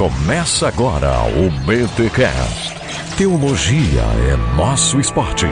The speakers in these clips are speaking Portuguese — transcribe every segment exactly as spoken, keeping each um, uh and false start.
Começa agora o BTcast. Teologia é nosso esporte.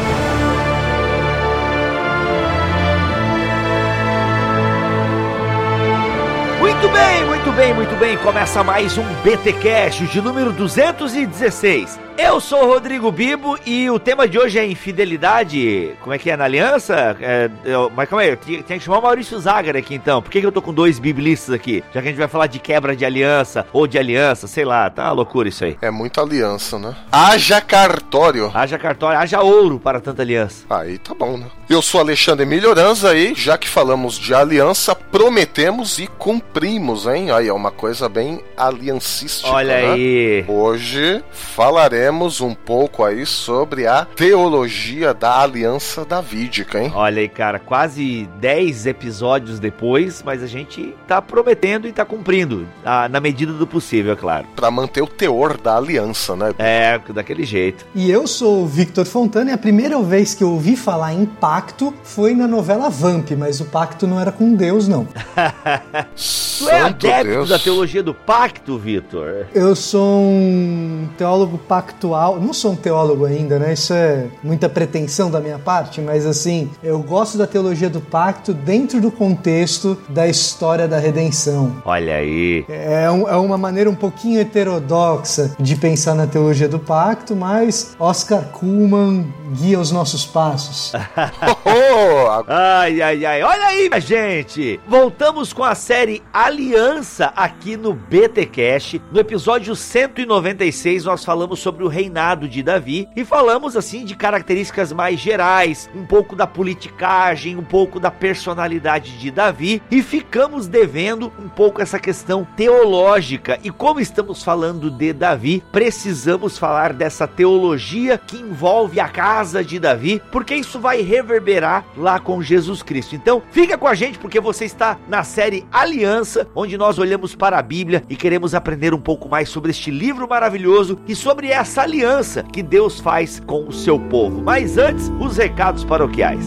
Muito bem, muito bem, muito bem. Começa mais um BTcast de número duzentos e dezesseis. Eu sou o Rodrigo Bibo e o tema de hoje é infidelidade. Como é que é? Na aliança? É, eu, mas calma aí, eu tinha, tinha que chamar o Maurício Zagar aqui então. Por que, que eu tô com dois biblistas aqui? Já que a gente vai falar de quebra de aliança ou de aliança, sei lá, tá uma loucura isso aí. É muita aliança, né? Haja cartório. Haja cartório, haja ouro para tanta aliança. Aí tá bom, né? Eu sou Alexandre Melhoranza e, já que falamos de aliança, prometemos e cumprimos, hein? Aí é uma coisa bem aliancística. Olha, né? Aí. Hoje falaremos um pouco aí sobre a teologia da aliança davídica, hein? Olha aí, cara, quase dez episódios depois, mas a gente tá prometendo e tá cumprindo, ah, na medida do possível, é claro. Pra manter o teor da aliança, né? É, daquele jeito. E eu sou o Victor Fontana e a primeira vez que eu ouvi falar em pacto foi na novela Vamp, mas o pacto não era com Deus, não. Tu é adepto Deus. da teologia do pacto, Victor? Eu sou um teólogo pactual. Não sou um teólogo ainda, né? Isso é muita pretensão da minha parte, mas assim, eu gosto da teologia do pacto dentro do contexto da história da redenção. Olha aí. É, um, é uma maneira um pouquinho heterodoxa de pensar na teologia do pacto, mas Oscar Cullmann guia os nossos passos. Ai, ai, ai. Olha aí, minha gente. Voltamos com a série Aliança aqui no BTcast. No episódio cento e noventa e seis, nós falamos sobre o reinado de Davi e falamos assim de características mais gerais, um pouco da politicagem, um pouco da personalidade de Davi e ficamos devendo um pouco essa questão teológica. E como estamos falando de Davi, precisamos falar dessa teologia que envolve a casa de Davi, porque isso vai reverberar lá com Jesus Cristo. Então fica com a gente porque você está na série Aliança, onde nós olhamos para a Bíblia e queremos aprender um pouco mais sobre este livro maravilhoso e sobre essa aliança que Deus faz com o seu povo. Mas antes, os recados paroquiais.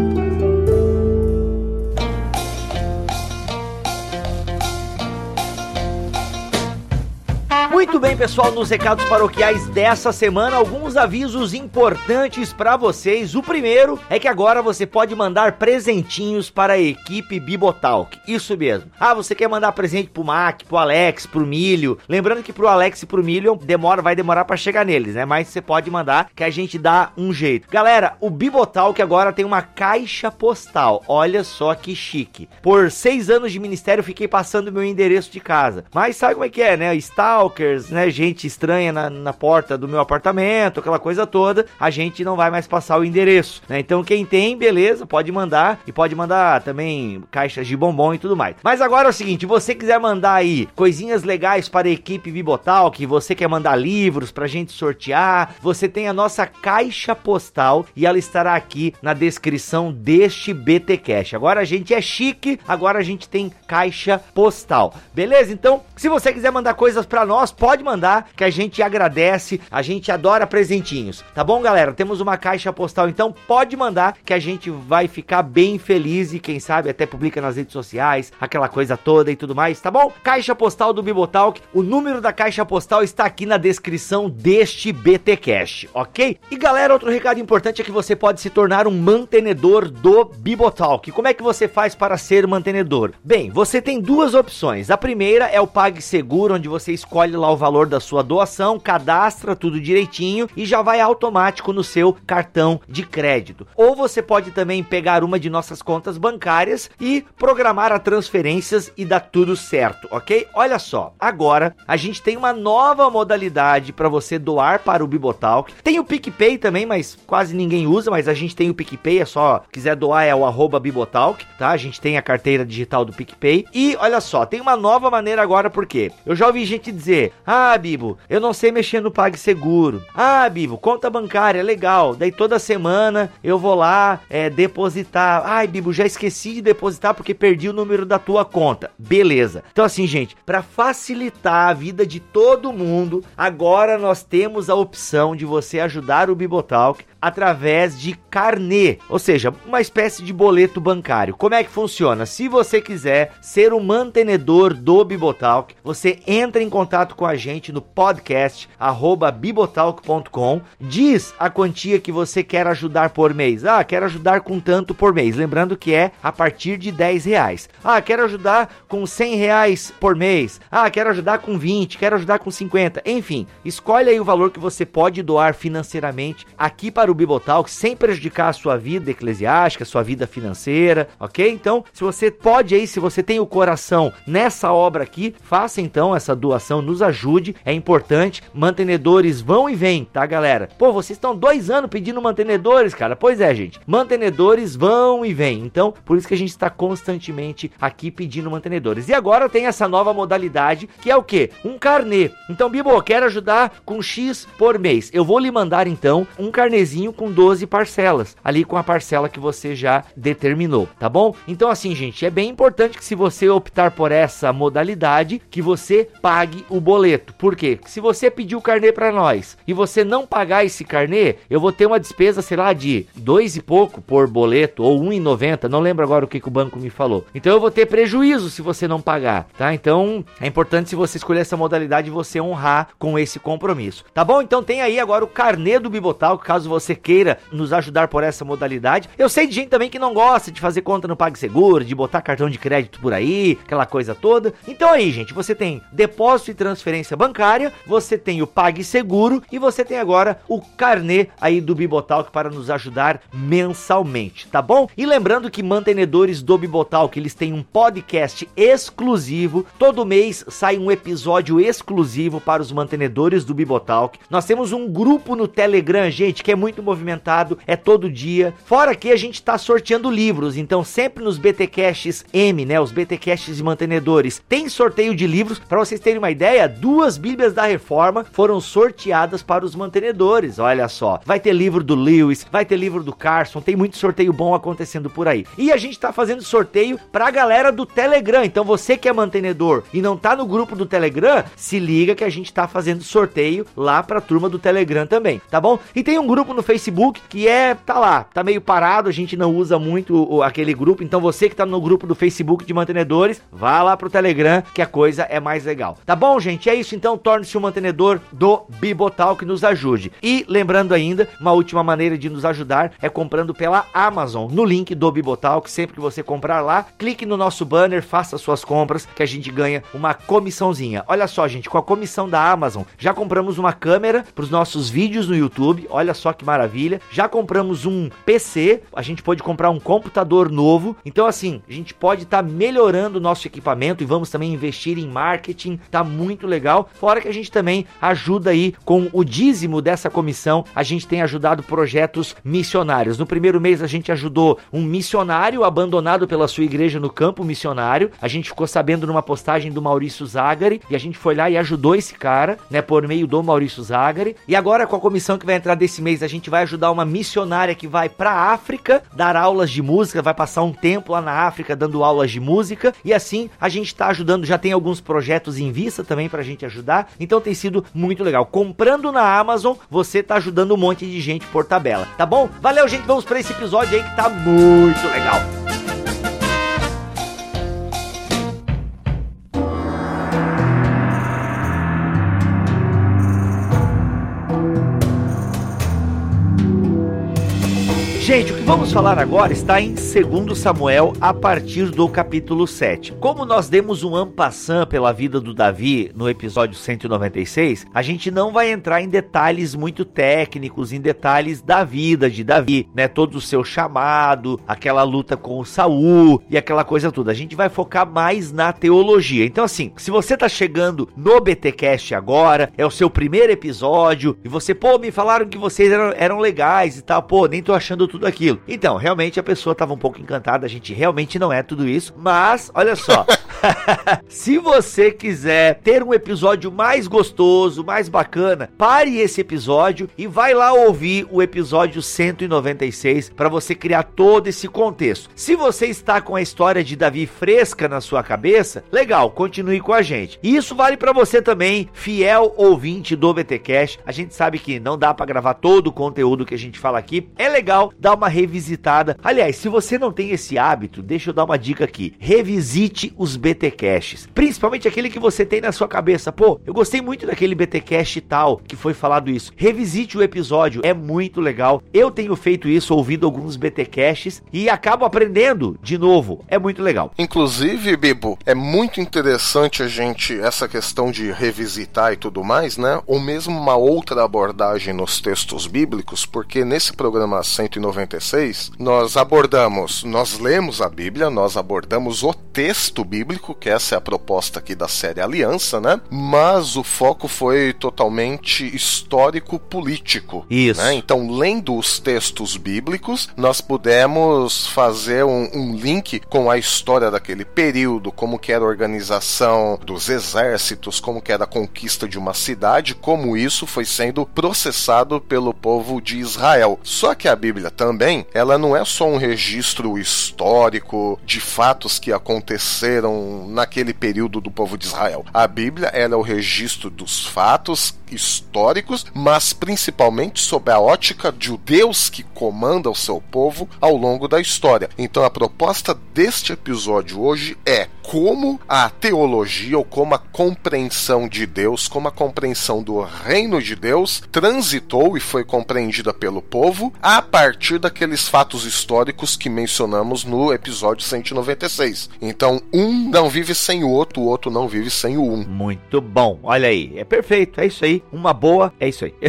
Muito bem, pessoal, nos recados paroquiais dessa semana, alguns avisos importantes para vocês. O primeiro é que agora você pode mandar presentinhos para a equipe Bibotalk. Isso mesmo. Ah, você quer mandar presente pro Mac, pro Alex, pro Milho. Lembrando que pro Alex e pro Milho demora, vai demorar para chegar neles, né? Mas você pode mandar que a gente dá um jeito. Galera, o Bibotalk agora tem uma caixa postal. Olha só que chique. Por seis anos de ministério, fiquei passando meu endereço de casa. Mas sabe como é que é, né? Stalker, né, gente estranha na, na porta do meu apartamento, aquela coisa toda, a gente não vai mais passar o endereço, né? Então quem tem, beleza, pode mandar e pode mandar também caixas de bombom e tudo mais. Mas agora é o seguinte, você quiser mandar aí coisinhas legais para a equipe Bibotalk, você quer mandar livros pra gente sortear, você tem a nossa caixa postal e ela estará aqui na descrição deste BTcast. Agora a gente é chique, agora a gente tem caixa postal, beleza? Então, se você quiser mandar coisas pra nós, pode mandar, que a gente agradece, a gente adora presentinhos, tá bom, galera? Temos uma caixa postal, então pode mandar, que a gente vai ficar bem feliz e quem sabe até publica nas redes sociais, aquela coisa toda e tudo mais, tá bom? Caixa postal do Bibotalk, o número da caixa postal está aqui na descrição deste BTcast, ok? E galera, outro recado importante é que você pode se tornar um mantenedor do Bibotalk. Como é que você faz para ser mantenedor? Bem, você tem duas opções. A primeira é o PagSeguro, onde você escolhe lá o valor da sua doação, cadastra tudo direitinho e já vai automático no seu cartão de crédito. Ou você pode também pegar uma de nossas contas bancárias e programar as transferências e dá tudo certo, ok? Olha só, agora a gente tem uma nova modalidade para você doar para o Bibotalk. Tem o PicPay também, mas quase ninguém usa, mas a gente tem o PicPay, é só, quiser doar é o arroba Bibotalk, tá? A gente tem a carteira digital do PicPay e olha só, tem uma nova maneira agora, porque eu já ouvi gente dizer, ah, Bibo, eu não sei mexer no PagSeguro. Ah, Bibo, conta bancária, legal. Daí toda semana eu vou lá é, depositar. Ai, Bibo, já esqueci de depositar porque perdi o número da tua conta. Beleza. Então assim, gente, para facilitar a vida de todo mundo, agora nós temos a opção de você ajudar o Bibotalk através de carnê, ou seja, uma espécie de boleto bancário. Como é que funciona? Se você quiser ser o mantenedor do Bibotalk, você entra em contato com com a gente no podcast arroba bibotalk ponto com, diz a quantia que você quer ajudar por mês. Ah, quero ajudar com tanto por mês, lembrando que é a partir de dez reais. Ah, quero ajudar com cem reais por mês. Ah, quero ajudar com vinte, quero ajudar com cinquenta, enfim, escolhe aí o valor que você pode doar financeiramente aqui para o Bibotalk, sem prejudicar a sua vida eclesiástica, a sua vida financeira, ok? Então, se você pode aí, se você tem o coração nessa obra aqui, faça então essa doação, nos ajude, é importante. Mantenedores vão e vêm, tá, galera? Pô, vocês estão dois anos pedindo mantenedores, cara. Pois é, gente, mantenedores vão e vêm, então, por isso que a gente está constantemente aqui pedindo mantenedores. E agora tem essa nova modalidade, que é o quê? Um carnê. Então, Bibo, quero ajudar com X por mês. Eu vou lhe mandar, então, um carnezinho com doze parcelas, ali com a parcela que você já determinou, tá bom? Então, assim, gente, é bem importante que se você optar por essa modalidade, que você pague o boleto. Por quê? Se você pedir o carnê para nós e você não pagar esse carnê, eu vou ter uma despesa, sei lá, de dois e pouco por boleto, ou um real e noventa centavos, não lembro agora o que, que o banco me falou. Então eu vou ter prejuízo se você não pagar, tá? Então é importante, se você escolher essa modalidade, você honrar com esse compromisso, tá bom? Então tem aí agora o carnê do Bibotalk, caso você queira nos ajudar por essa modalidade. Eu sei de gente também que não gosta de fazer conta no PagSeguro, de botar cartão de crédito por aí, aquela coisa toda. Então aí, gente, você tem depósito e transferência bancária, você tem o PagSeguro e você tem agora o carnê aí do Bibotalk para nos ajudar mensalmente, tá bom? E lembrando que mantenedores do Bibotalk, eles têm um podcast exclusivo, todo mês sai um episódio exclusivo para os mantenedores do Bibotalk. Nós temos um grupo no Telegram, gente, que é muito movimentado, é todo dia, fora que a gente tá sorteando livros, então sempre nos BTcasts M, né, os BTcasts de mantenedores, tem sorteio de livros. Para vocês terem uma ideia, duas Bíblias da Reforma foram sorteadas para os mantenedores, olha só, vai ter livro do Lewis, vai ter livro do Carson, tem muito sorteio bom acontecendo por aí. E a gente tá fazendo sorteio pra galera do Telegram, então você que é mantenedor e não tá no grupo do Telegram, se liga que a gente tá fazendo sorteio lá pra turma do Telegram também, tá bom? E tem um grupo no Facebook que é, tá lá, tá meio parado, a gente não usa muito o, aquele grupo, então você que tá no grupo do Facebook de mantenedores, vá lá pro Telegram que a coisa é mais legal, tá bom, gente? É isso, então torne-se um mantenedor do Bibotalk, nos ajude. E lembrando ainda, uma última maneira de nos ajudar é comprando pela Amazon, no link do Bibotalk. Sempre que você comprar lá, clique no nosso banner, faça suas compras, que a gente ganha uma comissãozinha. Olha só, gente, com a comissão da Amazon, já compramos uma câmera para os nossos vídeos no YouTube, olha só que maravilha, já compramos um P C, a gente pode comprar um computador novo, então assim, a gente pode estar tá melhorando o nosso equipamento e vamos também investir em marketing, tá muito legal, fora que a gente também ajuda aí com o dízimo dessa comissão, a gente tem ajudado projetos missionários. No primeiro mês a gente ajudou um missionário abandonado pela sua igreja no campo missionário, a gente ficou sabendo numa postagem do Maurício Zagari, e a gente foi lá e ajudou esse cara, né, por meio do Maurício Zagari, e agora com a comissão que vai entrar desse mês, a gente vai ajudar uma missionária que vai pra África, dar aulas de música, vai passar um tempo lá na África dando aulas de música, e assim a gente tá ajudando, já tem alguns projetos em vista também pra gente ajudar, então tem sido muito legal. Comprando na Amazon, você tá ajudando um monte de gente por tabela, tá bom? Valeu, gente, vamos pra esse episódio aí que tá muito legal. Gente, o que vamos falar agora está em segundo Samuel, a partir do capítulo sete. Como nós demos um en passant pela vida do Davi no episódio cento e noventa e seis, a gente não vai entrar em detalhes muito técnicos, em detalhes da vida de Davi, né? Todo o seu chamado, aquela luta com o Saul e aquela coisa toda. A gente vai focar mais na teologia. Então, assim, se você tá chegando no BTcast agora, é o seu primeiro episódio, e você, pô, me falaram que vocês eram, eram legais e tal, pô, nem tô achando tudo aquilo. Então, realmente a pessoa estava um pouco encantada, a gente realmente não é tudo isso, mas, olha só, se você quiser ter um episódio mais gostoso, mais bacana, pare esse episódio e vai lá ouvir o episódio cento e noventa e seis para você criar todo esse contexto. Se você está com a história de Davi fresca na sua cabeça, legal, continue com a gente. E isso vale para você também, fiel ouvinte do BTcast. A gente sabe que não dá para gravar todo o conteúdo que a gente fala aqui, é legal dá uma revisitada. Aliás, se você não tem esse hábito, deixa eu dar uma dica aqui. Revisite os B T Casts, principalmente aquele que você tem na sua cabeça. Pô, eu gostei muito daquele B T Cast tal, que foi falado isso. Revisite o episódio, é muito legal. Eu tenho feito isso, ouvindo alguns B T Casts e acabo aprendendo de novo. É muito legal. Inclusive, Bibo, é muito interessante a gente, essa questão de revisitar e tudo mais, né? Ou mesmo uma outra abordagem nos textos bíblicos, porque nesse programa cento e noventa e seis, nós abordamos, nós lemos a Bíblia, nós abordamos o texto bíblico, que essa é a proposta aqui da série Aliança, né? Mas o foco foi totalmente histórico-político. Isso. Né? Então, lendo os textos bíblicos, nós pudemos fazer um, um link com a história daquele período, como que era a organização dos exércitos, como que era a conquista de uma cidade, como isso foi sendo processado pelo povo de Israel. Só que a Bíblia também, ela não é só um registro histórico de fatos que aconteceram naquele período do povo de Israel. A Bíblia, ela é o registro dos fatos históricos, mas principalmente sob a ótica de o Deus que comanda o seu povo ao longo da história. Então a proposta deste episódio hoje é como a teologia ou como a compreensão de Deus, como a compreensão do reino de Deus transitou e foi compreendida pelo povo a partir daqueles fatos históricos que mencionamos no episódio cento e noventa e seis. Então um não vive sem o outro, o outro não vive sem o um. Muito bom, olha aí, é perfeito, é isso aí, uma boa, é isso aí.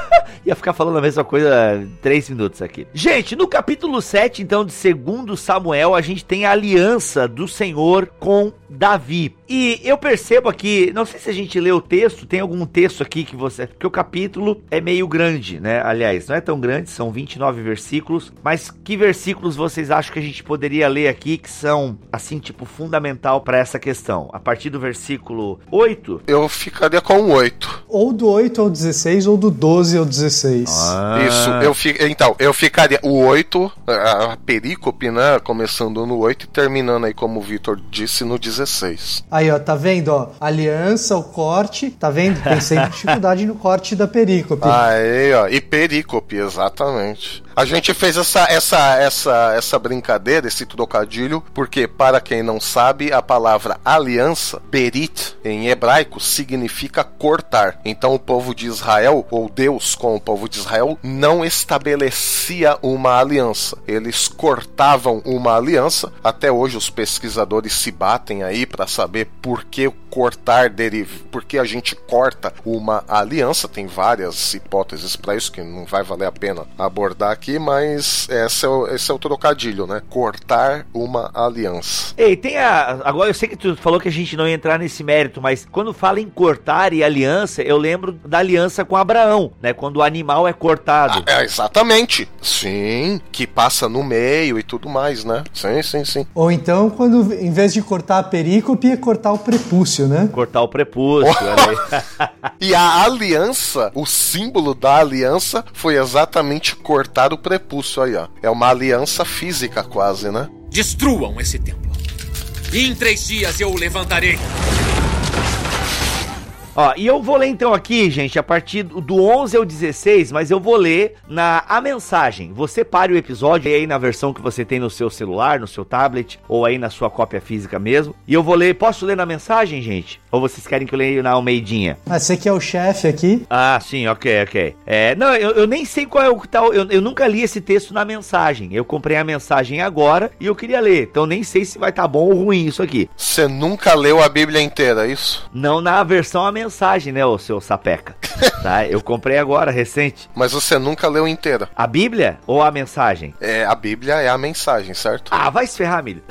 Ia ficar falando a mesma coisa três minutos aqui. Gente, no capítulo sete, então, de segundo Samuel, a gente tem a aliança do Senhor com Davi. E eu percebo aqui, não sei se a gente lê o texto, tem algum texto aqui que você... Porque o capítulo é meio grande, né? Aliás, não é tão grande, são vinte e nove versículos. Mas que versículos vocês acham que a gente poderia ler aqui que são, assim, tipo, fundamental para essa questão? A partir do versículo oito? Eu ficaria com o oito. Ou do oito ao dezesseis, ou do doze ao dezesseis. Ah. Isso, eu fi... então, eu ficaria o oito, a perícope, né? Começando no oito e terminando aí, como o Vitor disse, no dezesseis. Aí, ó, tá vendo, ó? Aliança, o corte, tá vendo? Tem sempre dificuldade no corte da perícope. Aí, ó, e perícope, exatamente. A gente fez essa, essa, essa, essa brincadeira, esse trocadilho, porque, para quem não sabe, a palavra aliança, berit, em hebraico, significa cortar. Então, o povo de Israel, ou Deus com o povo de Israel, não estabelecia uma aliança. Eles cortavam uma aliança. Até hoje, os pesquisadores se batem aí para saber por que cortar deriva, por que a gente corta uma aliança. Tem várias hipóteses para isso, que não vai valer a pena abordar aqui, mas esse é, o, esse é o trocadilho, né? Cortar uma aliança. Ei, tem a... Agora eu sei que tu falou que a gente não ia entrar nesse mérito, mas quando fala em cortar e aliança, eu lembro da aliança com Abraão, né? Quando o animal é cortado. Ah, é, exatamente. Sim, que passa no meio e tudo mais, né? Sim, sim, sim. Ou então, quando em vez de cortar a perícope, é cortar o prepúcio, né? Cortar o prepúcio, olha aí. E a aliança, o símbolo da aliança foi exatamente cortar o prepúcio aí, ó. É uma aliança física quase, né? Destruam esse templo. E em três dias eu o levantarei. Ó, e eu vou ler então aqui, gente, a partir do onze ao dezesseis, mas eu vou ler na a mensagem. Você pare o episódio aí na versão que você tem no seu celular, no seu tablet, ou aí na sua cópia física mesmo. E eu vou ler, posso ler na mensagem, gente? Ou vocês querem que eu leia na Almeidinha? Ah, você que é o chefe aqui. Ah, sim, ok, ok. É, não, eu, eu nem sei qual é o que tá, eu, eu nunca li esse texto na mensagem. Eu comprei a mensagem agora e eu queria ler, então nem sei se vai estar tá bom ou ruim isso aqui. Você nunca leu a Bíblia inteira, é isso? Não na versão a mensagem, né, ô seu sapeca? Tá? Eu comprei agora, recente. Mas você nunca leu inteira. A Bíblia ou a mensagem? É, a Bíblia é a mensagem, certo? Ah, vai se ferrar, milho.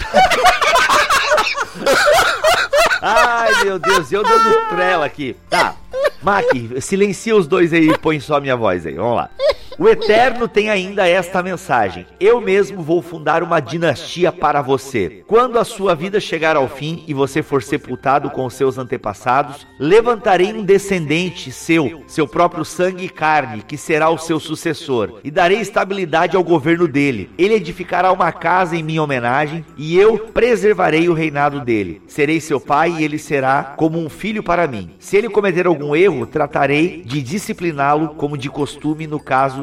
Ai, meu Deus, eu dando trela aqui. Tá, Mac, silencia os dois aí e põe só a minha voz aí, vamos lá. O Eterno tem ainda esta mensagem: eu mesmo vou fundar uma dinastia para você. Quando a sua vida chegar ao fim e você for sepultado com os seus antepassados, levantarei um descendente seu, seu próprio sangue e carne, que será o seu sucessor, e darei estabilidade ao governo dele. Ele edificará uma casa em minha homenagem, e eu preservarei o reinado dele. Serei seu pai e ele será como um filho para mim. Se ele cometer algum erro, tratarei de discipliná-lo como de costume no caso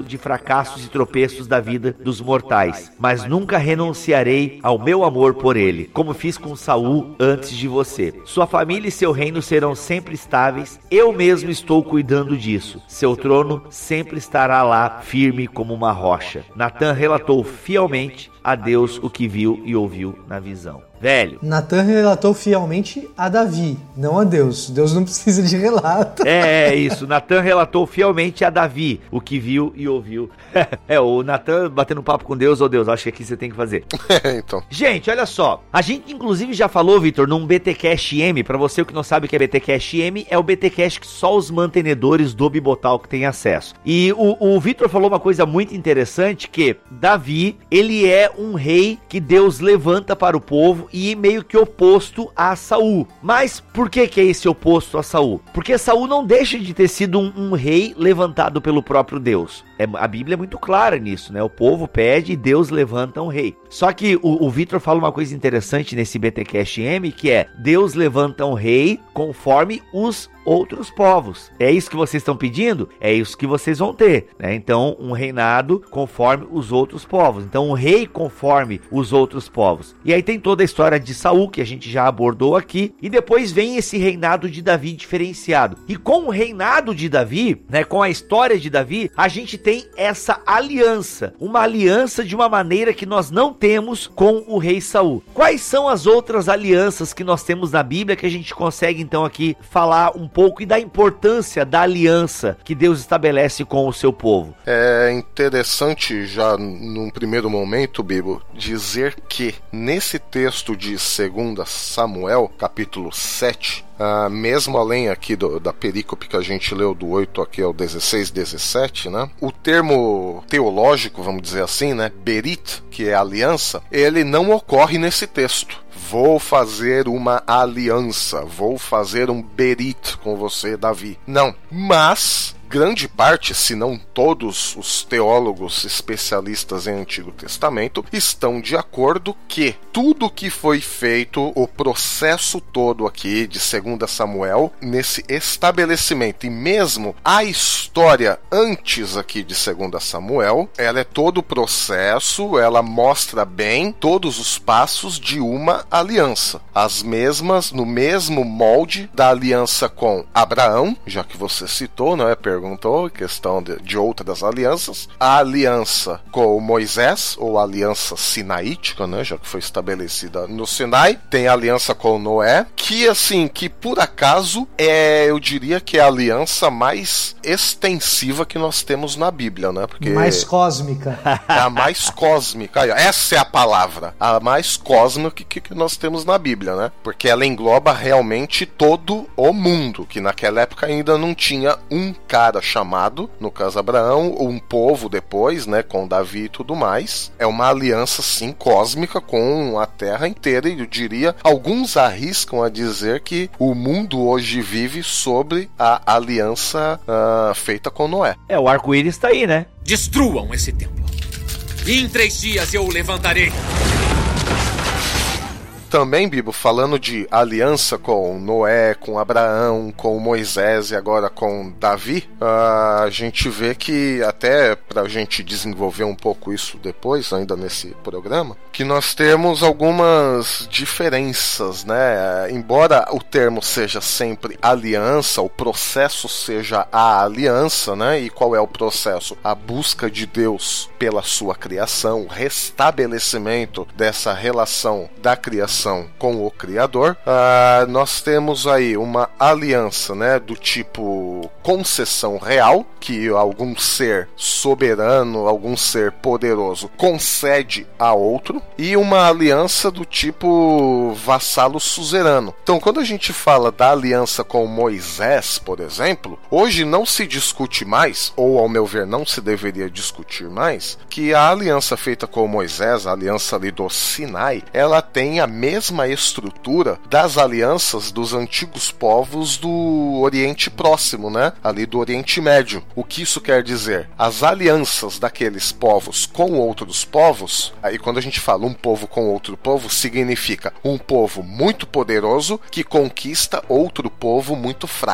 de fracassos e tropeços da vida dos mortais, mas nunca renunciarei ao meu amor por ele, como fiz com Saul antes de você. Sua família e seu reino serão sempre estáveis, eu mesmo estou cuidando disso. Seu trono sempre estará lá, firme como uma rocha. Natan relatou fielmente a Deus o que viu e ouviu na visão. Velho. Natan relatou fielmente a Davi, não a Deus. Deus não precisa de relato. É, é isso. Natan relatou fielmente a Davi o que viu e ouviu. É, o Natan batendo papo com Deus, ô oh Deus, acho que aqui você tem que fazer. É, então. Gente, olha só. A gente inclusive já falou, Vitor, num B T Cast M. Pra você que não sabe o que é B T Cast M, é o B T Cast que só os mantenedores do Bibotalk têm acesso. E o, o Vitor falou uma coisa muito interessante, que Davi, ele é um rei que Deus levanta para o povo e meio que oposto a Saul. Mas por que que é esse oposto a Saul? Porque Saul não deixa de ter sido um, um rei levantado pelo próprio Deus. É, a Bíblia é muito clara nisso, né? O povo pede e Deus levanta um rei. Só que o, o Vitor fala uma coisa interessante nesse B T Cast M, que é Deus levanta um rei conforme os outros povos. É isso que vocês estão pedindo? É isso que vocês vão ter, né? Então, um reinado conforme os outros povos. Então, um rei conforme os outros povos. E aí tem toda a história de Saul, que a gente já abordou aqui, e depois vem esse reinado de Davi diferenciado. E com o reinado de Davi, né, com a história de Davi, a gente tem essa aliança, uma aliança de uma maneira que nós não temos com o rei Saul. Quais são as outras alianças que nós temos na Bíblia que a gente consegue então aqui falar um pouco e da importância da aliança que Deus estabelece com o seu povo? É interessante já num primeiro momento, Bibo, dizer que nesse texto de dois Samuel, capítulo sete, Uh, mesmo além aqui do, da perícope que a gente leu do oito aqui ao dezesseis, dezessete, né? O termo teológico, vamos dizer assim, né? Berit, que é aliança, ele não ocorre nesse texto. Vou fazer uma aliança, vou fazer um berit com você, Davi. Não, mas grande parte, se não todos os teólogos especialistas em Antigo Testamento estão de acordo que tudo que foi feito, o processo todo aqui de dois Samuel, nesse estabelecimento, e mesmo a história antes aqui de dois Samuel, ela é todo o processo, ela mostra bem todos os passos de uma aliança. As mesmas, no mesmo molde da aliança com Abraão, já que você citou, não é? Perguntou, questão de, de outras alianças. A aliança com Moisés, ou a aliança sinaítica, né? Já que foi estabelecida no Sinai. Tem a aliança com Noé, que assim, que por acaso é, eu diria que é a aliança mais extensiva que nós temos na Bíblia, né? Porque mais cósmica. É a mais cósmica. Essa é a palavra. A mais cósmica que, que nós temos na Bíblia, né? Porque ela engloba realmente todo o mundo, que naquela época ainda não tinha um cara chamado, no caso Abraão, ou um povo depois, né? Com Davi e tudo mais. É uma aliança, sim, cósmica com a Terra inteira, e eu diria, alguns arriscam a dizer que o mundo hoje vive sobre a aliança uh, feita com Noé. É, o arco-íris está aí, né? Destruam esse templo. E em três dias eu o levantarei. Também, Bibo, falando de aliança com Noé, com Abraão, com Moisés e agora com Davi, a gente vê que, até pra gente desenvolver um pouco isso depois, ainda nesse programa, que nós temos algumas diferenças, né? Embora o termo seja sempre aliança, o processo seja a aliança, né? E qual é o processo? A busca de Deus pela sua criação, o restabelecimento dessa relação da criação com o Criador. Uh, nós temos aí uma aliança, né, do tipo concessão real, que algum ser soberano, algum ser poderoso concede a outro, e uma aliança do tipo vassalo suzerano. Então, quando a gente fala da aliança com Moisés, por exemplo, hoje não se discute mais, ou ao meu ver não se deveria discutir mais, que a aliança feita com Moisés, a aliança ali do Sinai, ela tem a mesma estrutura das alianças dos antigos povos do Oriente Próximo, né? Ali do Oriente Médio. O que isso quer dizer? As alianças daqueles povos com outros povos, aí quando a gente fala um povo com outro povo, significa um povo muito poderoso que conquista outro povo muito fraco.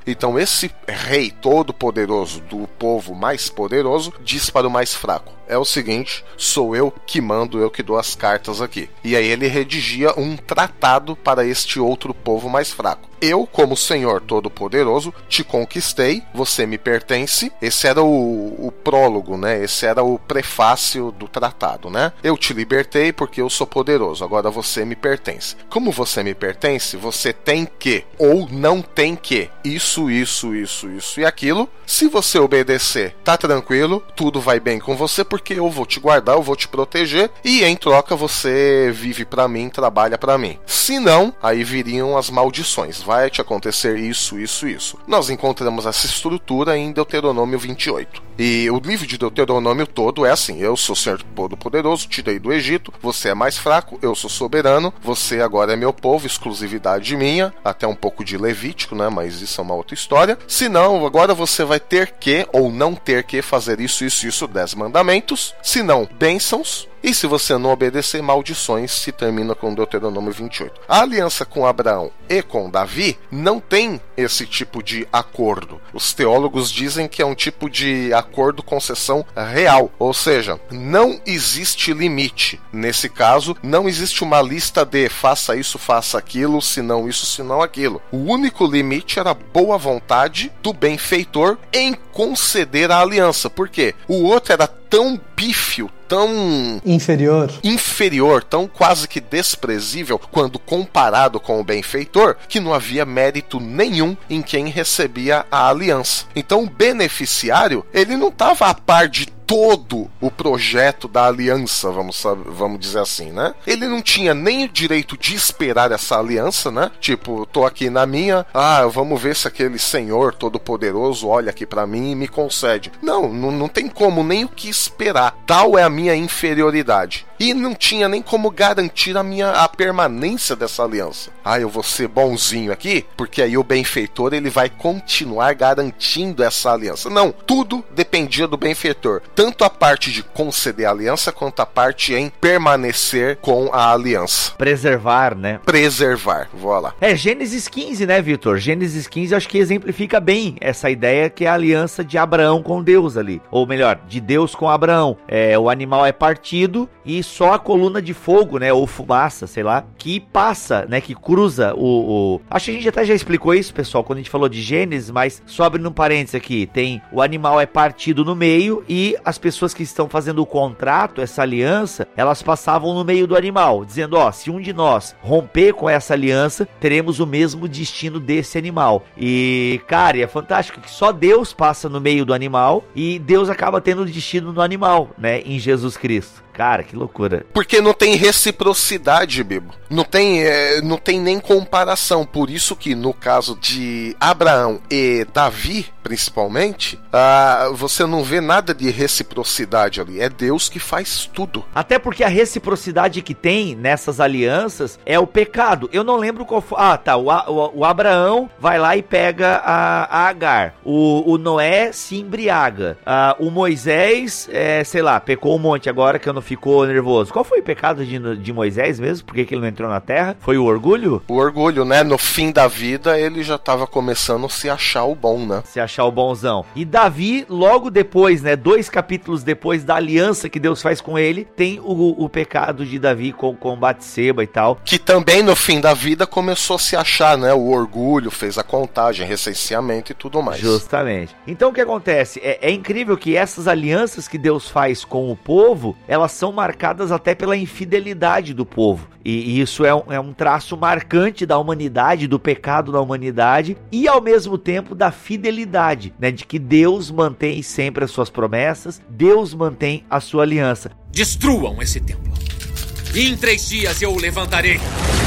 Então esse rei todo-poderoso do povo mais poderoso diz para o mais fraco: é o seguinte, sou eu que mando, eu que dou as cartas aqui. E aí ele redigia um tratado para este outro povo mais fraco. Eu, como Senhor Todo-Poderoso, te conquistei, você me pertence. Esse era o, o prólogo, né? Esse era o prefácio do tratado, né? Eu te libertei porque eu sou poderoso, agora você me pertence. Como você me pertence, você tem que, ou não tem que, isso, isso, isso, isso e aquilo. Se você obedecer, tá tranquilo, tudo vai bem com você, porque eu vou te guardar, eu vou te proteger, e em troca você vive pra mim, trabalha pra mim. Se não, aí viriam as maldições. Vai te acontecer isso, isso, isso. Nós encontramos essa estrutura em Deuteronômio vinte e oito. E o livro de Deuteronômio todo é assim: eu sou o Senhor Todo-Poderoso, tirei do Egito, você é mais fraco, eu sou soberano, você agora é meu povo, exclusividade minha, até um pouco de Levítico, né? Mas isso é uma outra história. Se não, agora você vai ter que, ou não ter que, fazer isso, isso, isso, dez mandamentos. Se não, bênçãos. E se você não obedecer, maldições, se termina com Deuteronômio vinte e oito. A aliança com Abraão e com Davi não tem esse tipo de acordo. Os teólogos dizem que é um tipo de acordo concessão real, ou seja, não existe limite. Nesse caso, não existe uma lista de faça isso, faça aquilo, se não isso, se não aquilo. O único limite era a boa vontade do benfeitor em conceder a aliança. Por quê? O outro era tão pífio, tão inferior, inferior, tão quase que desprezível quando comparado com o benfeitor, que não havia mérito nenhum em quem recebia a aliança. Então o beneficiário, ele não estava a par de todo o projeto da aliança, vamos, vamos dizer assim, né? Ele não tinha nem o direito de esperar essa aliança, né? Tipo, tô aqui na minha, ah, vamos ver se aquele Senhor Todo-Poderoso olha aqui pra mim e me concede. Não, não, não tem como nem o que esperar. Tal é a minha inferioridade. E não tinha nem como garantir a minha a permanência dessa aliança. Ah, eu vou ser bonzinho aqui, porque aí o benfeitor ele vai continuar garantindo essa aliança. Não, tudo dependia do benfeitor. Tanto a parte de conceder a aliança, quanto a parte em permanecer com a aliança. Preservar, né? Preservar, vou lá. É, Gênesis quinze, né, Vitor? Gênesis quinze eu acho que exemplifica bem essa ideia que é a aliança de Abraão com Deus ali. Ou melhor, de Deus com Abraão. É, o animal é partido e só a coluna de fogo, né, ou fumaça, sei lá, que passa, né, que cruza o, o... Acho que a gente até já explicou isso, pessoal, quando a gente falou de Gênesis, mas só abrindo um parênteses aqui, tem o animal é partido no meio e as pessoas que estão fazendo o contrato, essa aliança, elas passavam no meio do animal, dizendo, ó, se um de nós romper com essa aliança, teremos o mesmo destino desse animal. E, cara, é fantástico que só Deus passa no meio do animal e Deus acaba tendo o destino no animal, né, em Jesus Cristo. Cara, que loucura. Porque não tem reciprocidade, Bibo. Não tem, é, não tem nem comparação. Por isso que no caso de Abraão e Davi, principalmente, ah, você não vê nada de reciprocidade ali. É Deus que faz tudo. Até porque a reciprocidade que tem nessas alianças é o pecado. Eu não lembro qual foi. Ah, tá. O, o, o Abraão vai lá e pega a, a Agar. O, o Noé se embriaga. Ah, o Moisés, é, sei lá, pecou um monte agora que eu não ficou nervoso. Qual foi o pecado de, de Moisés mesmo? Por que, que ele não entrou na terra? Foi o orgulho? O orgulho, né? No fim da vida, ele já estava começando a se achar o bom, né? Se achar o bonzão. E Davi, logo depois, né? Dois capítulos depois da aliança que Deus faz com ele, tem o, o pecado de Davi com, com Batseba e tal. Que também no fim da vida começou a se achar, né? O orgulho, fez a contagem, recenseamento e tudo mais. Justamente. Então o que acontece? É, é incrível que essas alianças que Deus faz com o povo, elas são marcadas até pela infidelidade do povo. E, e isso é um, é um traço marcante da humanidade, do pecado da humanidade e ao mesmo tempo da fidelidade, né? De que Deus mantém sempre as suas promessas, Deus mantém a sua aliança. Destruam esse templo. E em três dias eu o levantarei.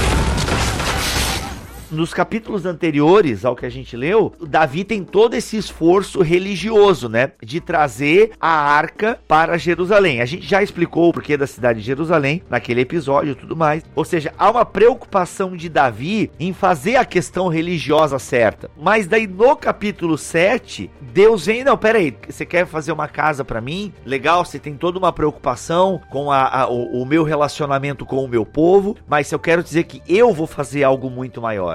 Nos capítulos anteriores ao que a gente leu, Davi tem todo esse esforço religioso, né? De trazer a arca para Jerusalém. A gente já explicou o porquê da cidade de Jerusalém naquele episódio e tudo mais. Ou seja, há uma preocupação de Davi em fazer a questão religiosa certa. Mas daí no capítulo sete, Deus vem, não, pera aí, você quer fazer uma casa para mim? Legal, você tem toda uma preocupação com a, a, o, o meu relacionamento com o meu povo, mas eu quero dizer que eu vou fazer algo muito maior.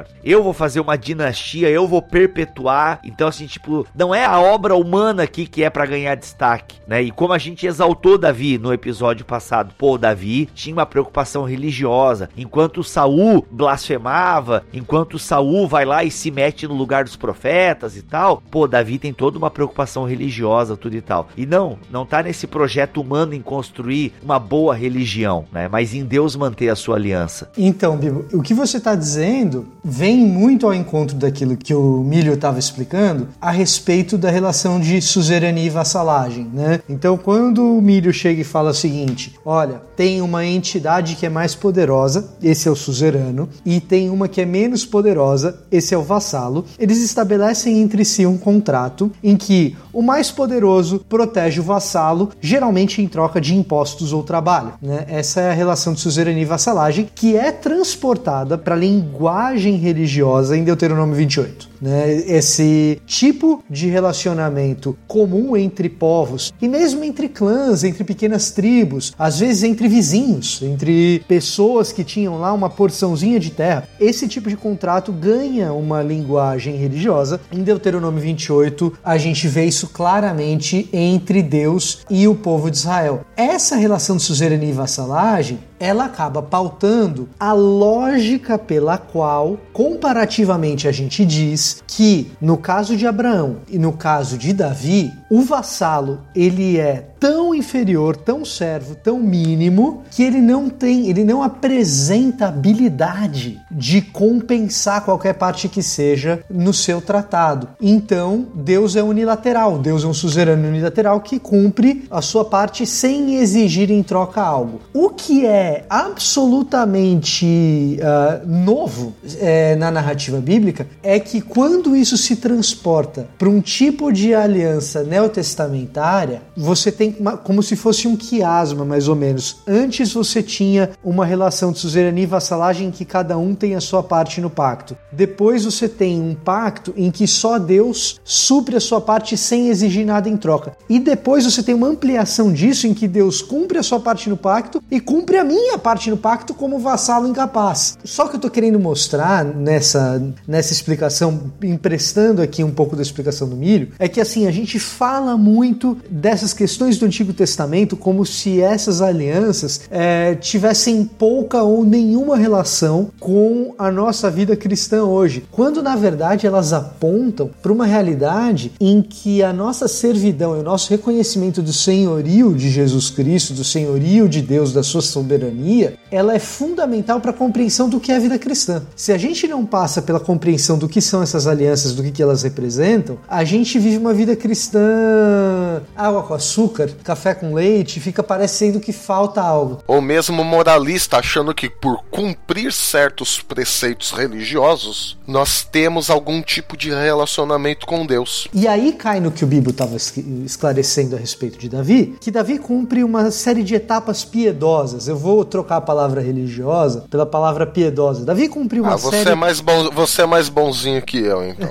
maior. Eu vou fazer uma dinastia, eu vou perpetuar. Então, assim, tipo, não é a obra humana aqui que é pra ganhar destaque, né? E como a gente exaltou Davi no episódio passado, pô, Davi tinha uma preocupação religiosa. Enquanto Saul blasfemava, enquanto Saul vai lá e se mete no lugar dos profetas e tal, pô, Davi tem toda uma preocupação religiosa, tudo e tal. E não, não tá nesse projeto humano em construir uma boa religião, né? Mas em Deus manter a sua aliança. Então, Bibo, o que você está dizendo vem muito ao encontro daquilo que o Milho estava explicando a respeito da relação de suzerania e vassalagem, né? Então, quando o Milho chega e fala o seguinte, olha, tem uma entidade que é mais poderosa, esse é o suzerano, e tem uma que é menos poderosa, esse é o vassalo, eles estabelecem entre si um contrato em que o mais poderoso protege o vassalo, geralmente em troca de impostos ou trabalho, né? Essa é a relação de suzerania e vassalagem que é transportada para a linguagem religiosa em Deuteronômio vinte e oito. Né? Esse tipo de relacionamento comum entre povos e mesmo entre clãs, entre pequenas tribos, às vezes entre vizinhos, entre pessoas que tinham lá uma porçãozinha de terra, esse tipo de contrato ganha uma linguagem religiosa. Em Deuteronômio vinte e oito a gente vê isso claramente entre Deus e o povo de Israel. Essa relação de suzerania e vassalagem, ela acaba pautando a lógica pela qual, comparativamente, a gente diz que, no caso de Abraão e no caso de Davi, o vassalo, ele é tão inferior, tão servo, tão mínimo, que ele não tem, ele não apresenta habilidade de compensar qualquer parte que seja no seu tratado. Então, Deus é unilateral, Deus é um suzerano unilateral que cumpre a sua parte sem exigir em troca algo. O que é absolutamente uh, novo é, na narrativa bíblica é que quando isso se transporta para um tipo de aliança neotestamentária, você tem uma, como se fosse um quiasma, mais ou menos. Antes você tinha uma relação de suzerania e vassalagem em que cada um tem a sua parte no pacto. Depois você tem um pacto em que só Deus supre a sua parte sem exigir nada em troca. E depois você tem uma ampliação disso em que Deus cumpre a sua parte no pacto e cumpre a minha parte no pacto como vassalo incapaz. Só que eu tô querendo mostrar nessa, nessa explicação, emprestando aqui um pouco da explicação do Milho, é que assim, a gente fala muito dessas questões do Antigo Testamento como se essas alianças é, tivessem pouca ou nenhuma relação com a nossa vida cristã hoje, quando na verdade elas apontam para uma realidade em que a nossa servidão e o nosso reconhecimento do senhorio de Jesus Cristo, do senhorio de Deus, da sua soberania, ela é fundamental para a compreensão do que é a vida cristã. Se a gente não passa pela compreensão do que são essas alianças, do que, que elas representam, a gente vive uma vida cristã água com açúcar, café com leite, fica parecendo que falta algo. Ou mesmo moralista, achando que por cumprir certos preceitos religiosos, nós temos algum tipo de relacionamento com Deus. E aí cai no que o Bibo estava esclarecendo a respeito de Davi, que Davi cumpre uma série de etapas piedosas. Eu vou trocar a palavra religiosa pela palavra piedosa. Davi cumpriu uma ah, você série... É mais bom, você é mais bonzinho que eu, então.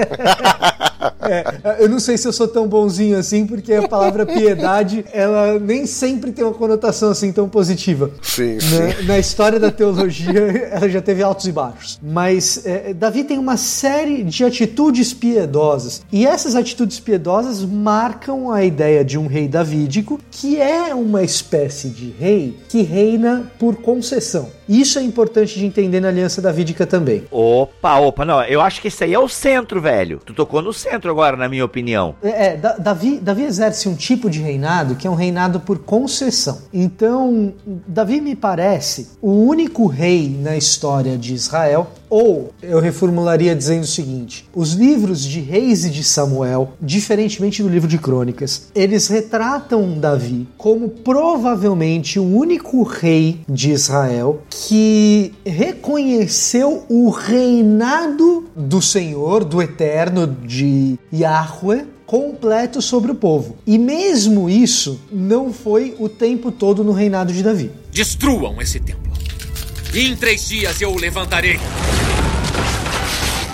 É, eu não sei se eu sou tão bonzinho assim, porque a palavra piedade, ela nem sempre tem uma conotação assim tão positiva. Sim, na, sim. Na história da teologia, ela já teve altos e baixos. Mas é, Davi tem uma série de atitudes piedosas. E essas atitudes piedosas marcam a ideia de um rei davídico, que é uma espécie de rei que reina por concessão. Isso é importante de entender na aliança davídica também. Opa, opa, não, eu acho que esse aí é o centro, velho. Tu tocou no centro agora, na minha opinião. É, é Davi, Davi exerce um tipo de reinado que é um reinado por concessão. Então, Davi me parece o único rei na história de Israel, ou eu reformularia dizendo o seguinte: os livros de Reis e de Samuel, diferentemente do livro de Crônicas, eles retratam Davi como provavelmente o único rei de Israel que reconheceu o reinado do Senhor, do Eterno, de Yahweh, completo sobre o povo. E mesmo isso não foi o tempo todo no reinado de Davi. Destruam esse templo. E em três dias eu o levantarei.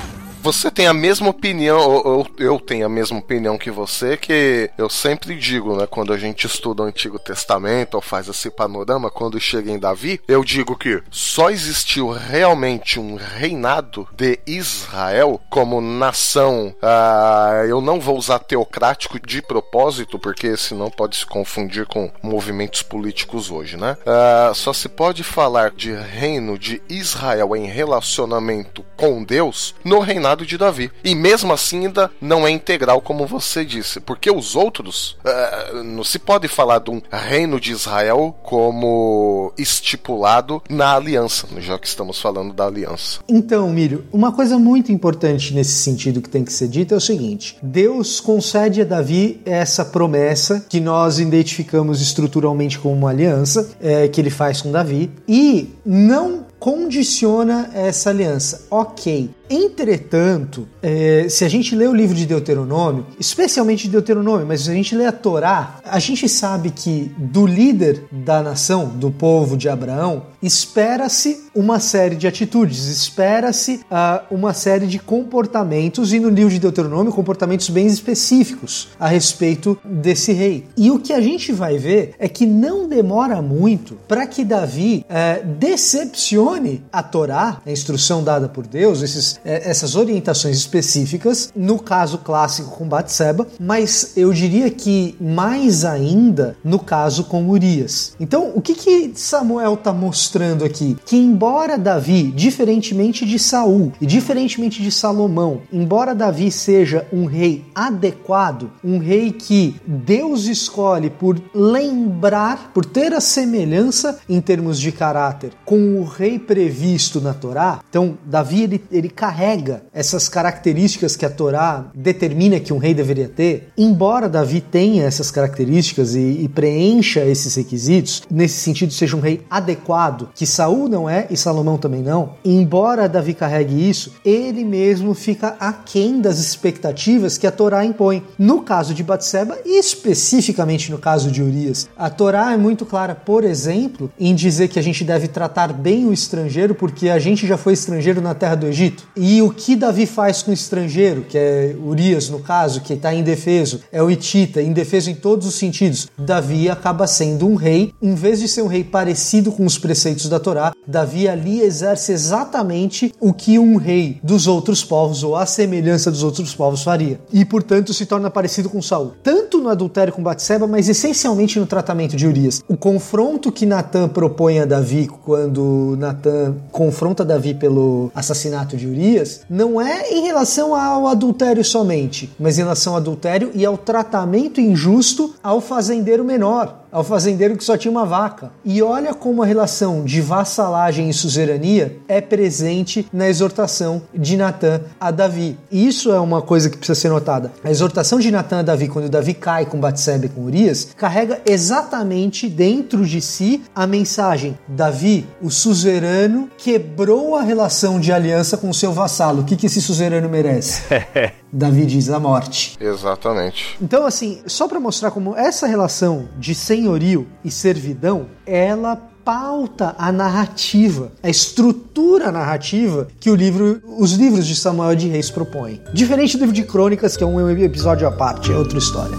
Você tem a mesma opinião, ou eu tenho a mesma opinião que você, que eu sempre digo, né, quando a gente estuda o Antigo Testamento ou faz esse panorama, quando chega em Davi, eu digo que só existiu realmente um reinado de Israel como nação. Uh, eu não vou usar teocrático de propósito, porque senão pode se confundir com movimentos políticos hoje, né? Uh, só se pode falar de reino de Israel em relacionamento com Deus no reinado de Davi. E mesmo assim ainda não é integral, como você disse, porque os outros, uh, não se pode falar de um reino de Israel como estipulado na aliança, já que estamos falando da aliança. Então, Mírio, uma coisa muito importante nesse sentido que tem que ser dita é o seguinte: Deus concede a Davi essa promessa que nós identificamos estruturalmente como uma aliança, é, que ele faz com Davi, e não condiciona essa aliança. Ok. Entretanto, é, se a gente lê o livro de Deuteronômio, especialmente Deuteronômio, mas se a gente lê a Torá, a gente sabe que do líder da nação, do povo de Abraão, espera-se uma série de atitudes, espera-se uh, uma série de comportamentos, e no livro de Deuteronômio, comportamentos bem específicos a respeito desse rei. E o que a gente vai ver é que não demora muito para que Davi uh, decepcione a Torá, a instrução dada por Deus, esses essas orientações específicas, no caso clássico com Batseba, mas eu diria que mais ainda no caso com Urias. Então, o que que Samuel está mostrando aqui? Que embora Davi, diferentemente de Saul e diferentemente de Salomão, embora Davi seja um rei adequado, um rei que Deus escolhe por lembrar, por ter a semelhança em termos de caráter com o rei previsto na Torá, então Davi ele, ele carrega essas características que a Torá determina que um rei deveria ter. Embora Davi tenha essas características e, e preencha esses requisitos, nesse sentido seja um rei adequado, que Saul não é e Salomão também não, embora Davi carregue isso, ele mesmo fica aquém das expectativas que a Torá impõe. No caso de Batseba e especificamente no caso de Urias, a Torá é muito clara, por exemplo, em dizer que a gente deve tratar bem o estrangeiro porque a gente já foi estrangeiro na terra do Egito. E o que Davi faz com o estrangeiro, que é Urias no caso, que está indefeso, é o hitita, indefeso em todos os sentidos. Davi acaba sendo um rei, em vez de ser um rei parecido com os preceitos da Torá, Davi ali exerce exatamente o que um rei dos outros povos, ou a semelhança dos outros povos, faria. E, portanto, se torna parecido com Saul. Tanto no adultério com Batseba, mas essencialmente no tratamento de Urias. O confronto que Natan propõe a Davi, quando Natan confronta Davi pelo assassinato de Urias, não é em relação ao adultério somente, mas em relação ao adultério e ao tratamento injusto ao fazendeiro menor, ao fazendeiro que só tinha uma vaca. E olha como a relação de vassalagem e suzerania é presente na exortação de Natan a Davi. E isso é uma coisa que precisa ser notada. A exortação de Natan a Davi, quando Davi cai com Batseba e com Urias, carrega exatamente dentro de si a mensagem: Davi, o suzerano, quebrou a relação de aliança com o seu vassalo. O que, que esse suzerano merece? Davi diz: a morte. Exatamente. Então, assim, só para mostrar como essa relação de senhorio e servidão, ela pauta a narrativa, a estrutura narrativa que o livro, os livros de Samuel de Reis propõem. Diferente do livro de Crônicas, que é um episódio à parte, é outra história.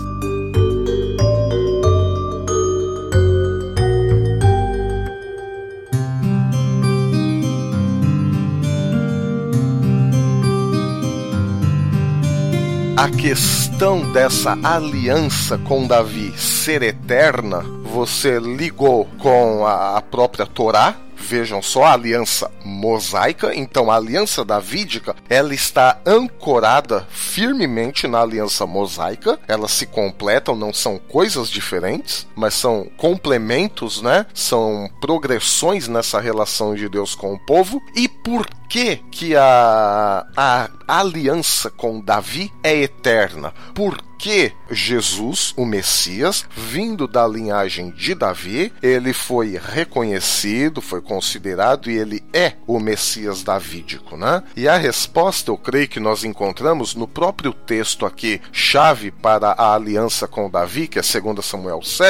A questão dessa aliança com Davi ser eterna, você ligou com a própria Torá. Vejam só, a aliança mosaica. Então a aliança davídica, ela está ancorada firmemente na aliança mosaica. Elas se completam, não são coisas diferentes, mas são complementos, né? São progressões nessa relação de Deus com o povo. E por que que a, a aliança com Davi é eterna? Porque Jesus, o Messias, vindo da linhagem de Davi, ele foi reconhecido, foi considerado e ele é o Messias davídico, né? E a resposta, eu creio que nós encontramos no próprio texto aqui, chave para a aliança com Davi, que é dois Samuel sete,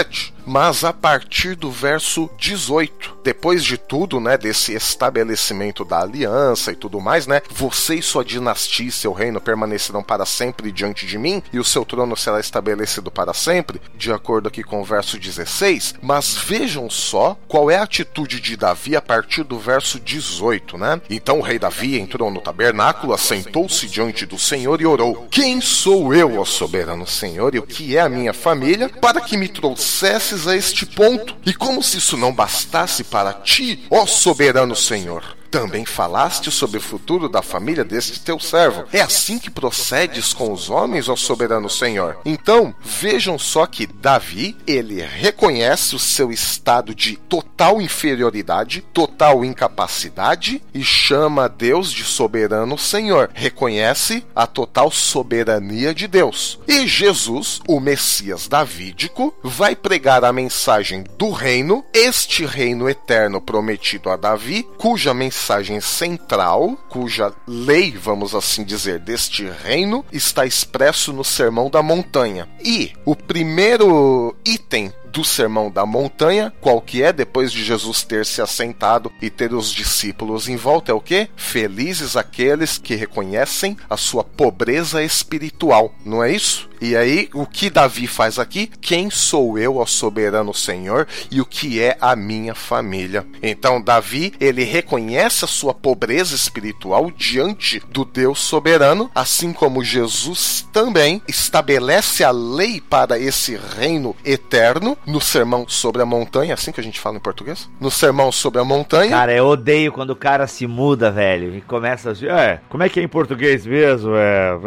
mas a partir do verso dezoito. Depois de tudo, né, desse estabelecimento da aliança e tudo mais, né, você e sua dinastia e seu reino permanecerão para sempre diante de mim, e o seu trono será estabelecido para sempre, de acordo aqui com o verso dezesseis, mas vejam só qual é a atitude de Davi a partir do verso dezoito, né? Então o rei Davi entrou no tabernáculo, assentou-se diante do Senhor e orou: quem sou eu, ó soberano Senhor, e o que é a minha família, para que me trouxesses a este ponto? E como se isso não bastasse para ti, ó soberano Senhor, também falaste sobre o futuro da família deste teu servo. É assim que procedes com os homens, ó soberano Senhor? Então, vejam só que Davi, ele reconhece o seu estado de total inferioridade, total incapacidade, e chama Deus de soberano Senhor. Reconhece a total soberania de Deus. E Jesus, o Messias davídico, vai pregar a mensagem do reino, este reino eterno prometido a Davi, cuja mensagem mensagem central, cuja lei, vamos assim dizer, deste reino, está expresso no Sermão da Montanha. E o primeiro item do Sermão da Montanha, qual que é, depois de Jesus ter se assentado e ter os discípulos em volta, é o quê? Felizes aqueles que reconhecem a sua pobreza espiritual, não é isso? E aí, o que Davi faz aqui? Quem sou eu, ó soberano Senhor, e o que é a minha família? Então, Davi, ele reconhece a sua pobreza espiritual diante do Deus soberano, assim como Jesus também estabelece a lei para esse reino eterno, no Sermão sobre a Montanha, assim que a gente fala em português? No Sermão sobre a Montanha. Cara, eu odeio quando o cara se muda, velho, e começa assim, é, como é que é em português mesmo? É,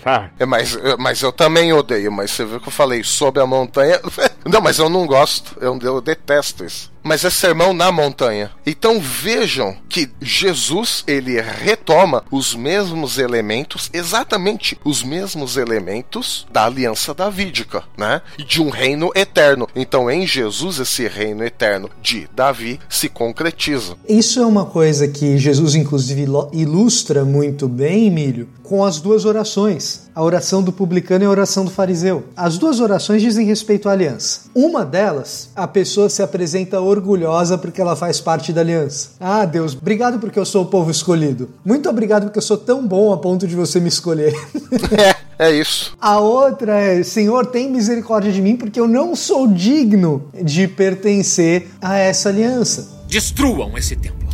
é mas, mas eu também odeio, mas você viu que eu falei sobre a montanha. Não, mas eu não gosto, eu, eu detesto isso. Mas é sermão na montanha. Então vejam que Jesus, ele retoma os mesmos elementos, exatamente os mesmos elementos da aliança davídica, né? E de um reino eterno. Então em Jesus esse reino eterno de Davi se concretiza. Isso é uma coisa que Jesus inclusive ilustra muito bem, Emílio, com as duas orações. A oração do publicano e a oração do fariseu. As duas orações dizem respeito à aliança. Uma delas, a pessoa se apresenta orgulhosa porque ela faz parte da aliança. Ah, Deus, obrigado porque eu sou o povo escolhido. Muito obrigado porque eu sou tão bom a ponto de você me escolher. É, é isso. A outra é, Senhor, tem misericórdia de mim porque eu não sou digno de pertencer a essa aliança. Destruam esse templo.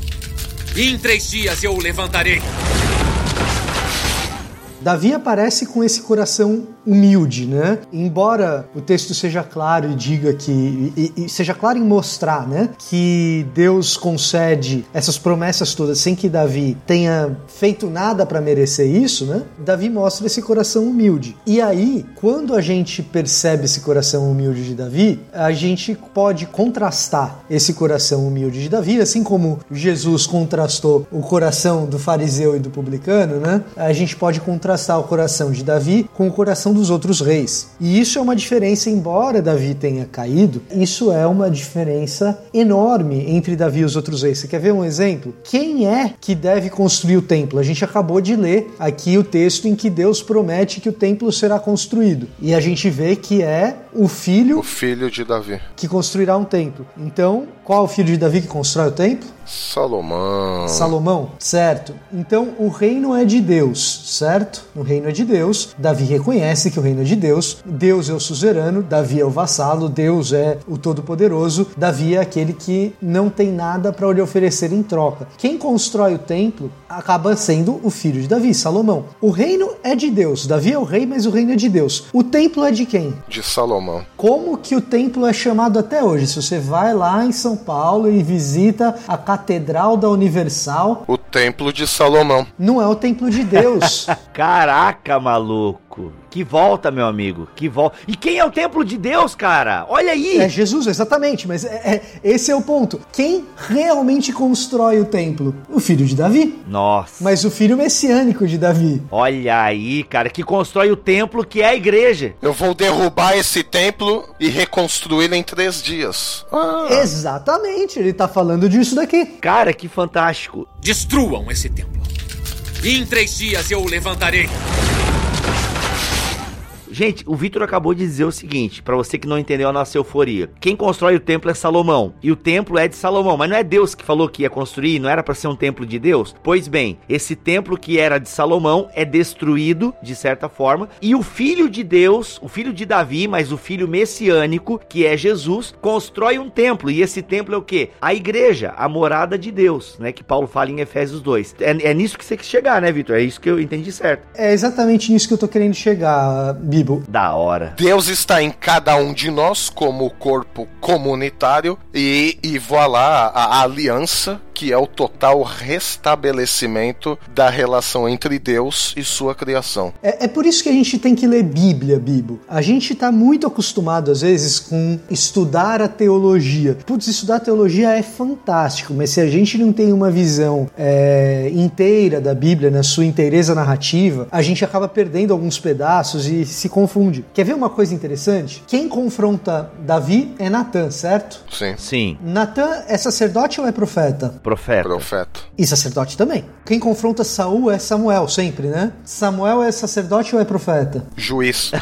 E em três dias eu o levantarei. Davi aparece com esse coração humilde, né? Embora o texto seja claro e diga que... E, e seja claro em mostrar, né? Que Deus concede essas promessas todas sem que Davi tenha feito nada para merecer isso, né? Davi mostra esse coração humilde. E aí, quando a gente percebe esse coração humilde de Davi, a gente pode contrastar esse coração humilde de Davi, assim como Jesus contrastou o coração do fariseu e do publicano, né? A gente pode contrastar o coração de Davi com o coração dos outros reis. E isso é uma diferença, embora Davi tenha caído, isso é uma diferença enorme entre Davi e os outros reis. Você quer ver um exemplo? Quem é que deve construir o templo? A gente acabou de ler aqui o texto em que Deus promete que o templo será construído. E a gente vê que é o filho... O filho de Davi. Que construirá um templo. Então, qual é o filho de Davi que constrói o templo? Salomão. Salomão, certo. Então, o reino é de Deus, certo? O reino é de Deus. Davi reconhece que o reino é de Deus. Deus é o suzerano, Davi é o vassalo, Deus é o todo-poderoso. Davi é aquele que não tem nada para lhe oferecer em troca. Quem constrói o templo acaba sendo o filho de Davi, Salomão. O reino é de Deus. Davi é o rei, mas o reino é de Deus. O templo é de quem? De Salomão. Como que o templo é chamado até hoje? Se você vai lá em São Paulo e visita a Catedral da Universal... O templo de Salomão. Não é o templo de Deus. Caraca, maluco. Que volta, meu amigo, que volta. E quem é o templo de Deus, cara? Olha aí! É Jesus, exatamente, mas é, é, esse é o ponto. Quem realmente constrói o templo? O filho de Davi. Nossa. Mas o filho messiânico de Davi. Olha aí, cara, que constrói o templo que é a igreja. Eu vou derrubar esse templo e reconstruí-lo em três dias. Ah. Exatamente, ele tá falando disso daqui. Cara, que fantástico. Destruam esse templo. E em três dias eu o levantarei. Gente, o Vitor acabou de dizer o seguinte, pra você que não entendeu a nossa euforia. Quem constrói o templo é Salomão, e o templo é de Salomão, mas não é Deus que falou que ia construir, não era pra ser um templo de Deus? Pois bem, esse templo que era de Salomão é destruído, de certa forma, e o filho de Deus, o filho de Davi, mas o filho messiânico, que é Jesus, constrói um templo, e esse templo é o quê? A igreja, a morada de Deus, né, que Paulo fala em Efésios dois. É, é nisso que você quer chegar, né, Vitor? É isso que eu entendi certo. É exatamente nisso que eu tô querendo chegar, Bibo. Da hora. Deus está em cada um de nós como corpo comunitário e, e voilá, a, a aliança, que é o total restabelecimento da relação entre Deus e sua criação. É, é por isso que a gente tem que ler Bíblia, Bibo. A gente tá muito acostumado, às vezes, com estudar a teologia. Putz, estudar a teologia é fantástico, mas se a gente não tem uma visão é, inteira da Bíblia, na sua inteireza narrativa, a gente acaba perdendo alguns pedaços e se confunde. Quer ver uma coisa interessante? Quem confronta Davi é Natã, certo? Sim. Sim. Natã é sacerdote ou é profeta? Profeta. Profeta. E sacerdote também. Quem confronta Saul é Samuel, sempre, né? Samuel é sacerdote ou é profeta? Juiz.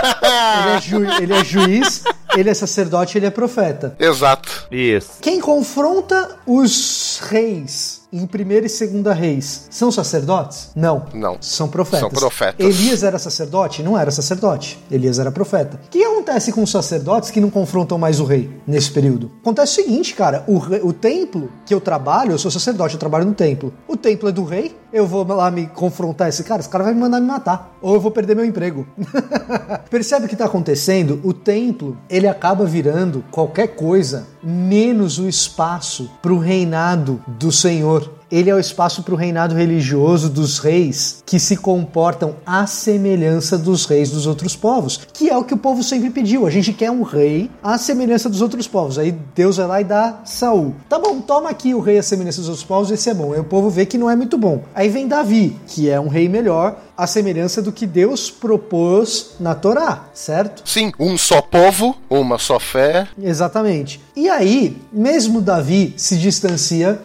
Ele é, ju- ele é juiz, ele é sacerdote, ele é profeta. Exato. Isso. Quem confronta os reis em primeira e segunda Reis são sacerdotes? Não. Não. São profetas. São profetas. Elias era sacerdote? Não era sacerdote. Elias era profeta. O que acontece com os sacerdotes que não confrontam mais o rei nesse período? Acontece o seguinte, cara, o, rei, o templo que eu trabalho, eu sou sacerdote, eu trabalho no templo. O templo é do rei, eu vou lá me confrontar esse cara, esse cara vai me mandar me matar. Ou eu vou perder meu emprego. Percebe o que está acontecendo? O templo, ele acaba virando qualquer coisa menos o espaço para o reinado do Senhor. Ele é o espaço para o reinado religioso dos reis que se comportam à semelhança dos reis dos outros povos, que é o que o povo sempre pediu. A gente quer um rei à semelhança dos outros povos. Aí Deus vai lá e dá Saul. Tá bom, toma aqui o rei à semelhança dos outros povos, esse é bom. Aí o povo vê que não é muito bom. Aí vem Davi, que é um rei melhor, à semelhança do que Deus propôs na Torá, certo? Sim, um só povo, uma só fé. Exatamente. E aí, mesmo Davi se distancia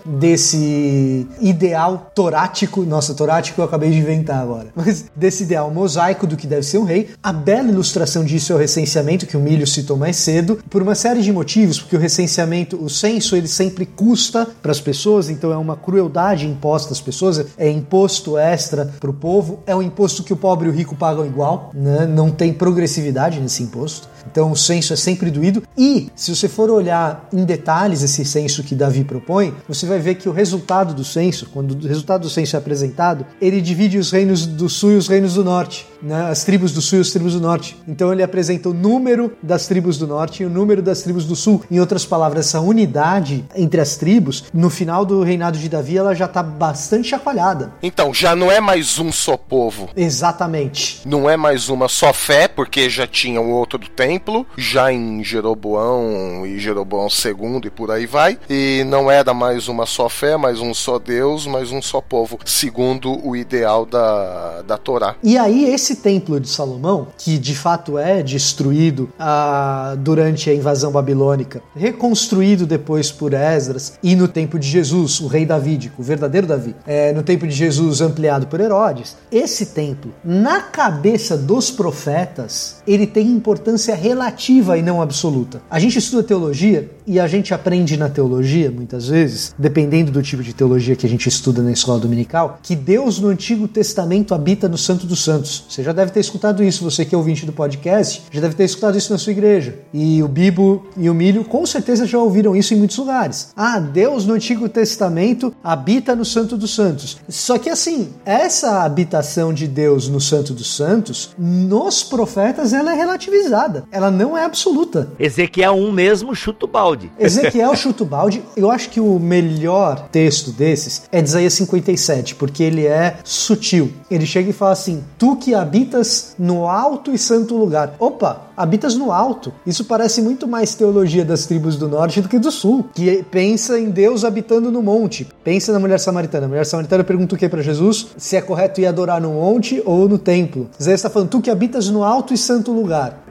desse ideal torático, nossa, torático eu acabei de inventar agora, mas desse ideal mosaico do que deve ser um rei. A bela ilustração disso é o recenseamento, que o Milho citou mais cedo, por uma série de motivos, porque o recenseamento, o censo, ele sempre custa para as pessoas, então é uma crueldade imposta às pessoas, é imposto extra para o povo, é um imposto que o pobre e o rico pagam igual, né? Não tem progressividade nesse imposto. Então o censo é sempre doído. E se você for olhar em detalhes esse censo que Davi propõe, você vai ver que o resultado do censo, quando o resultado do censo é apresentado, ele divide os reinos do sul e os reinos do norte, né? As tribos do sul e as tribos do norte. Então ele apresenta o número das tribos do norte e o número das tribos do sul. Em outras palavras, essa unidade entre as tribos, no final do reinado de Davi, ela já está bastante chacoalhada. Então, já não é mais um só povo. Exatamente. Não é mais uma só fé, porque já tinha o outro do templo, já em Jeroboão e Jeroboão segundo e por aí vai. E não era mais uma só fé, mais um só Deus, mais um só povo, segundo o ideal da, da Torá. E aí esse templo de Salomão, que de fato é destruído ah, durante a invasão babilônica, reconstruído depois por Esdras, e no tempo de Jesus, o rei davídico, o verdadeiro Davi, é, no tempo de Jesus ampliado por Herodes, esse templo, na cabeça dos profetas, ele tem importância relativa e não absoluta. A gente estuda teologia e a gente aprende na teologia, muitas vezes, dependendo do tipo de teologia que a gente estuda na escola dominical, que Deus no Antigo Testamento habita no Santo dos Santos. Você já deve ter escutado isso, você que é ouvinte do podcast, já deve ter escutado isso na sua igreja. E o Bibo e o Milho com certeza já ouviram isso em muitos lugares. Ah, Deus no Antigo Testamento habita no Santo dos Santos. Só que assim, essa habitação de Deus no Santo dos Santos, nos profetas ela é relativizada, ela não é absoluta. Ezequiel um mesmo chuta o balde. Ezequiel chuta o balde. Eu acho que o melhor texto desses é de Isaías cinquenta e sete, porque ele é sutil. Ele chega e fala assim: tu que habitas no alto e santo lugar. Opa, habitas no alto. Isso parece muito mais teologia das tribos do norte do que do sul, que pensa em Deus habitando no monte. Pensa na mulher samaritana. A mulher samaritana pergunta o que para Jesus? Se é correto ir adorar no monte ou no templo. Isaías está falando, tu que habitas no alto e santo lugar.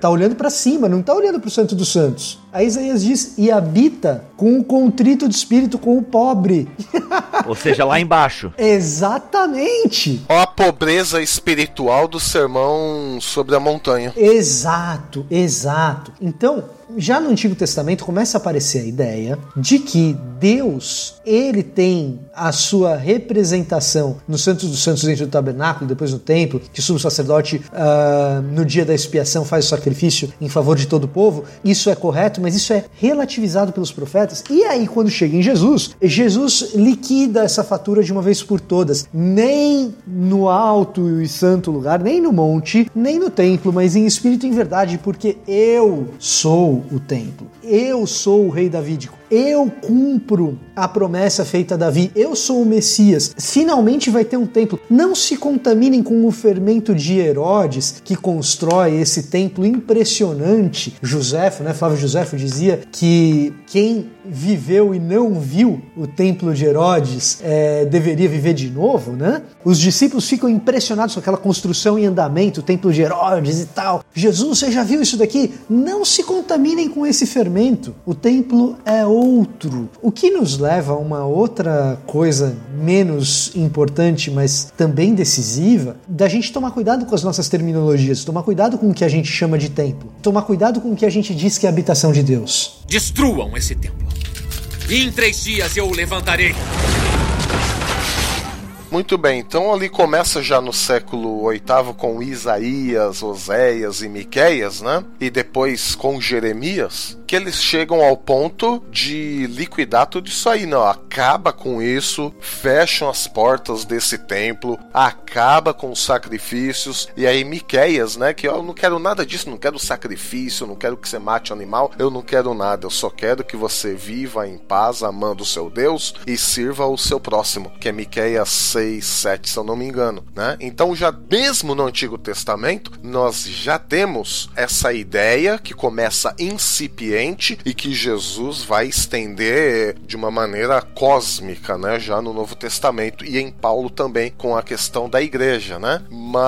tá olhando para cima, não tá olhando para o Santo dos Santos. Aí Isaías diz, e habita com o contrito de espírito, com o pobre. Ou seja, lá embaixo. Exatamente. Ó a pobreza espiritual do sermão sobre a montanha. Exato, exato. Então, já no Antigo Testamento começa a aparecer a ideia de que Deus, ele tem a sua representação no Santo dos Santos dentro do tabernáculo, depois no templo, que o sumo sacerdote uh, no dia da expiação faz o sacrifício em favor de todo o povo. Isso é correto, mas isso é relativizado pelos profetas. E aí, quando chega em Jesus, Jesus liquida essa fatura de uma vez por todas. Nem no alto e santo lugar, nem no monte, nem no templo, mas em espírito e em verdade, porque eu sou o templo. Eu sou o rei davídico. Eu cumpro a promessa feita a Davi. Eu sou o Messias. Finalmente vai ter um templo. Não se contaminem com o fermento de Herodes, que constrói esse templo impressionante. Joséfo, né? Flávio Joséfo dizia que quem viveu e não viu o templo de Herodes é, deveria viver de novo, né? Os discípulos ficam impressionados com aquela construção em andamento, o templo de Herodes e tal. Jesus, você já viu isso daqui? Não se contaminem com esse fermento. O templo é outro. O que nos leva a uma outra coisa menos importante, mas também decisiva, da gente tomar cuidado com as nossas terminologias, tomar cuidado com o que a gente chama de templo, tomar cuidado com o que a gente diz que é a habitação de Deus. Destruam esse templo. E em três dias eu o levantarei. Muito bem, então ali começa já no século oitavo com Isaías, Oséias e Miqueias, né? E depois com Jeremias, que eles chegam ao ponto de liquidar tudo isso aí, não, acaba com isso, fecham as portas desse templo, acaba com os sacrifícios, e aí Miqueias, né, que eu não quero nada disso, não quero sacrifício, não quero que você mate animal, eu não quero nada, eu só quero que você viva em paz, amando o seu Deus e sirva o seu próximo, que é Miqueias seis, sete, se eu não me engano, né? Então já mesmo no Antigo Testamento, nós já temos essa ideia que começa incipiente e que Jesus vai estender de uma maneira cósmica, né? Já no Novo Testamento e em Paulo também com a questão da igreja, né?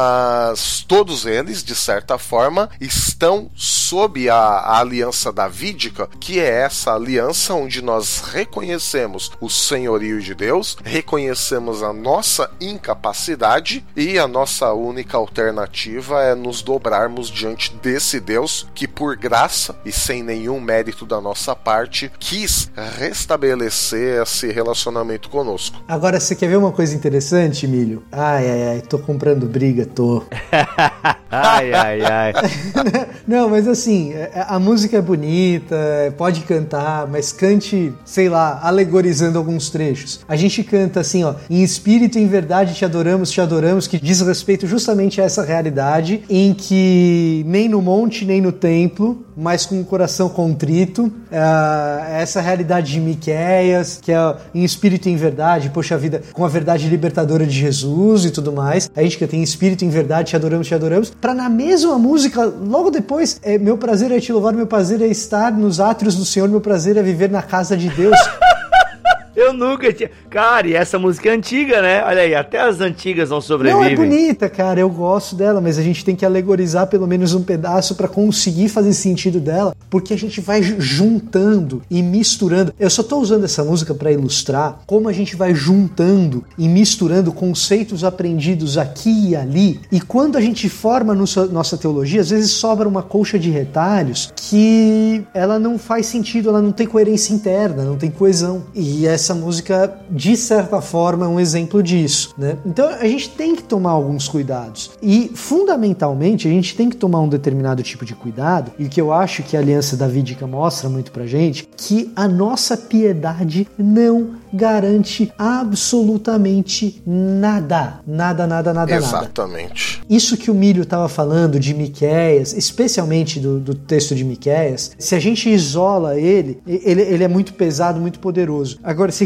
Mas todos eles, de certa forma, estão sob a, a aliança davídica, que é essa aliança onde nós reconhecemos o senhorio de Deus, reconhecemos a nossa incapacidade e a nossa única alternativa é nos dobrarmos diante desse Deus que, por graça e sem nenhum mérito da nossa parte, quis restabelecer esse relacionamento conosco. Agora, você quer ver uma coisa interessante, Emílio? Ai, ai, ai, tô comprando briga, tô. Ai, ai, ai. Não, mas assim, a música é bonita, pode cantar, mas cante, sei lá, alegorizando alguns trechos. A gente canta assim, ó, em espírito e em verdade te adoramos, te adoramos, que diz respeito justamente a essa realidade em que nem no monte, nem no templo, mas com o coração contrito, uh, essa realidade de Miqueias, que é em espírito e em verdade, poxa vida, com a verdade libertadora de Jesus e tudo mais. A gente canta em espírito e em verdade, te adoramos, te adoramos, pra na mesma música, logo depois, é, meu prazer é te louvar, meu prazer é estar nos átrios do Senhor, meu prazer é viver na casa de Deus. Eu nunca tinha... Cara, e essa música é antiga, né? Olha aí, até as antigas não sobrevivem. Não, é bonita, cara, eu gosto dela, mas a gente tem que alegorizar pelo menos um pedaço pra conseguir fazer sentido dela, porque a gente vai juntando e misturando. Eu só tô usando essa música pra ilustrar como a gente vai juntando e misturando conceitos aprendidos aqui e ali, e quando a gente forma nossa, nossa teologia, às vezes sobra uma colcha de retalhos que ela não faz sentido, ela não tem coerência interna, não tem coesão. E essa Essa música, de certa forma, é um exemplo disso, né? Então a gente tem que tomar alguns cuidados. E, fundamentalmente, a gente tem que tomar um determinado tipo de cuidado, e que eu acho que a aliança davídica mostra muito pra gente, que a nossa piedade não garante absolutamente nada. Nada, nada, nada, Exatamente. nada. Exatamente. Isso que o Milho estava falando de Miqueias, especialmente do, do texto de Miqueias, se a gente isola ele, ele, ele é muito pesado, muito poderoso. Agora, se a gente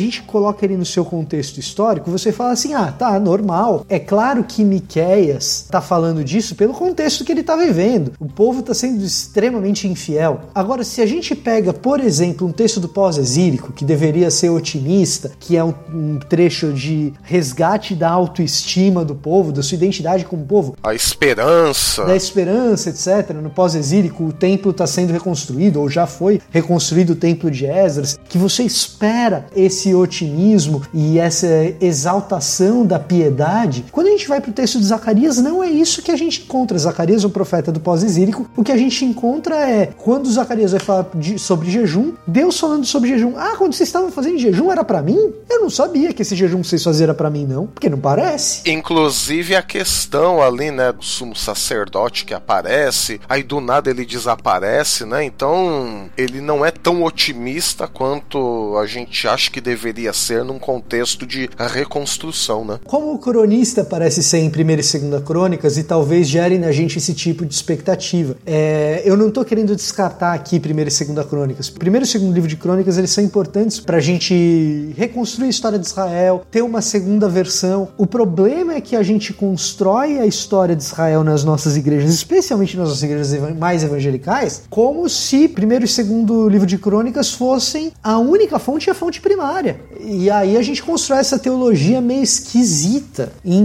gente coloca ele no seu contexto histórico, você fala assim, ah, tá, normal. É claro que Miqueias tá falando disso pelo contexto que ele tá vivendo. O povo tá sendo extremamente infiel. Agora, se a gente pega, por exemplo, um texto do pós-exílico, que deveria ser otimista, que é um, um trecho de resgate da autoestima do povo, da sua identidade como povo. A esperança. Da esperança, etcétera. No pós-exílico, o templo está sendo reconstruído, ou já foi reconstruído o templo de Esdras, que você espera esse otimismo e essa exaltação da piedade. Quando a gente vai para o texto de Zacarias, não é isso que a gente encontra. Zacarias, o profeta do pós-exílico, o que a gente encontra é, quando Zacarias vai falar de, sobre jejum, Deus falando sobre jejum. Ah, quando vocês estavam fazendo jejum era para mim? Eu não sabia que esse jejum que vocês faziam era para mim, não. Porque não parece. Inclusive a questão ali, né, do sumo sacerdote que aparece, aí do nada ele desaparece, né? Então, ele não é tão otimista quanto a gente acha que deveria ser num contexto de reconstrução, né? Como o cronista parece ser em primeira e segunda crônicas e talvez gere na gente esse tipo de expectativa. É, eu não tô querendo descartar aqui primeira e segunda crônicas. Primeiro e segundo livro de crônicas, eles são importantes pra gente reconstruir a história de Israel, ter uma segunda versão. O problema é que a gente constrói a história de Israel nas nossas igrejas, especialmente nas nossas igrejas mais evangelicais, como se primeiro e segundo livro de crônicas fossem a única fonte e a fonte primária. E aí a gente constrói essa teologia meio esquisita, em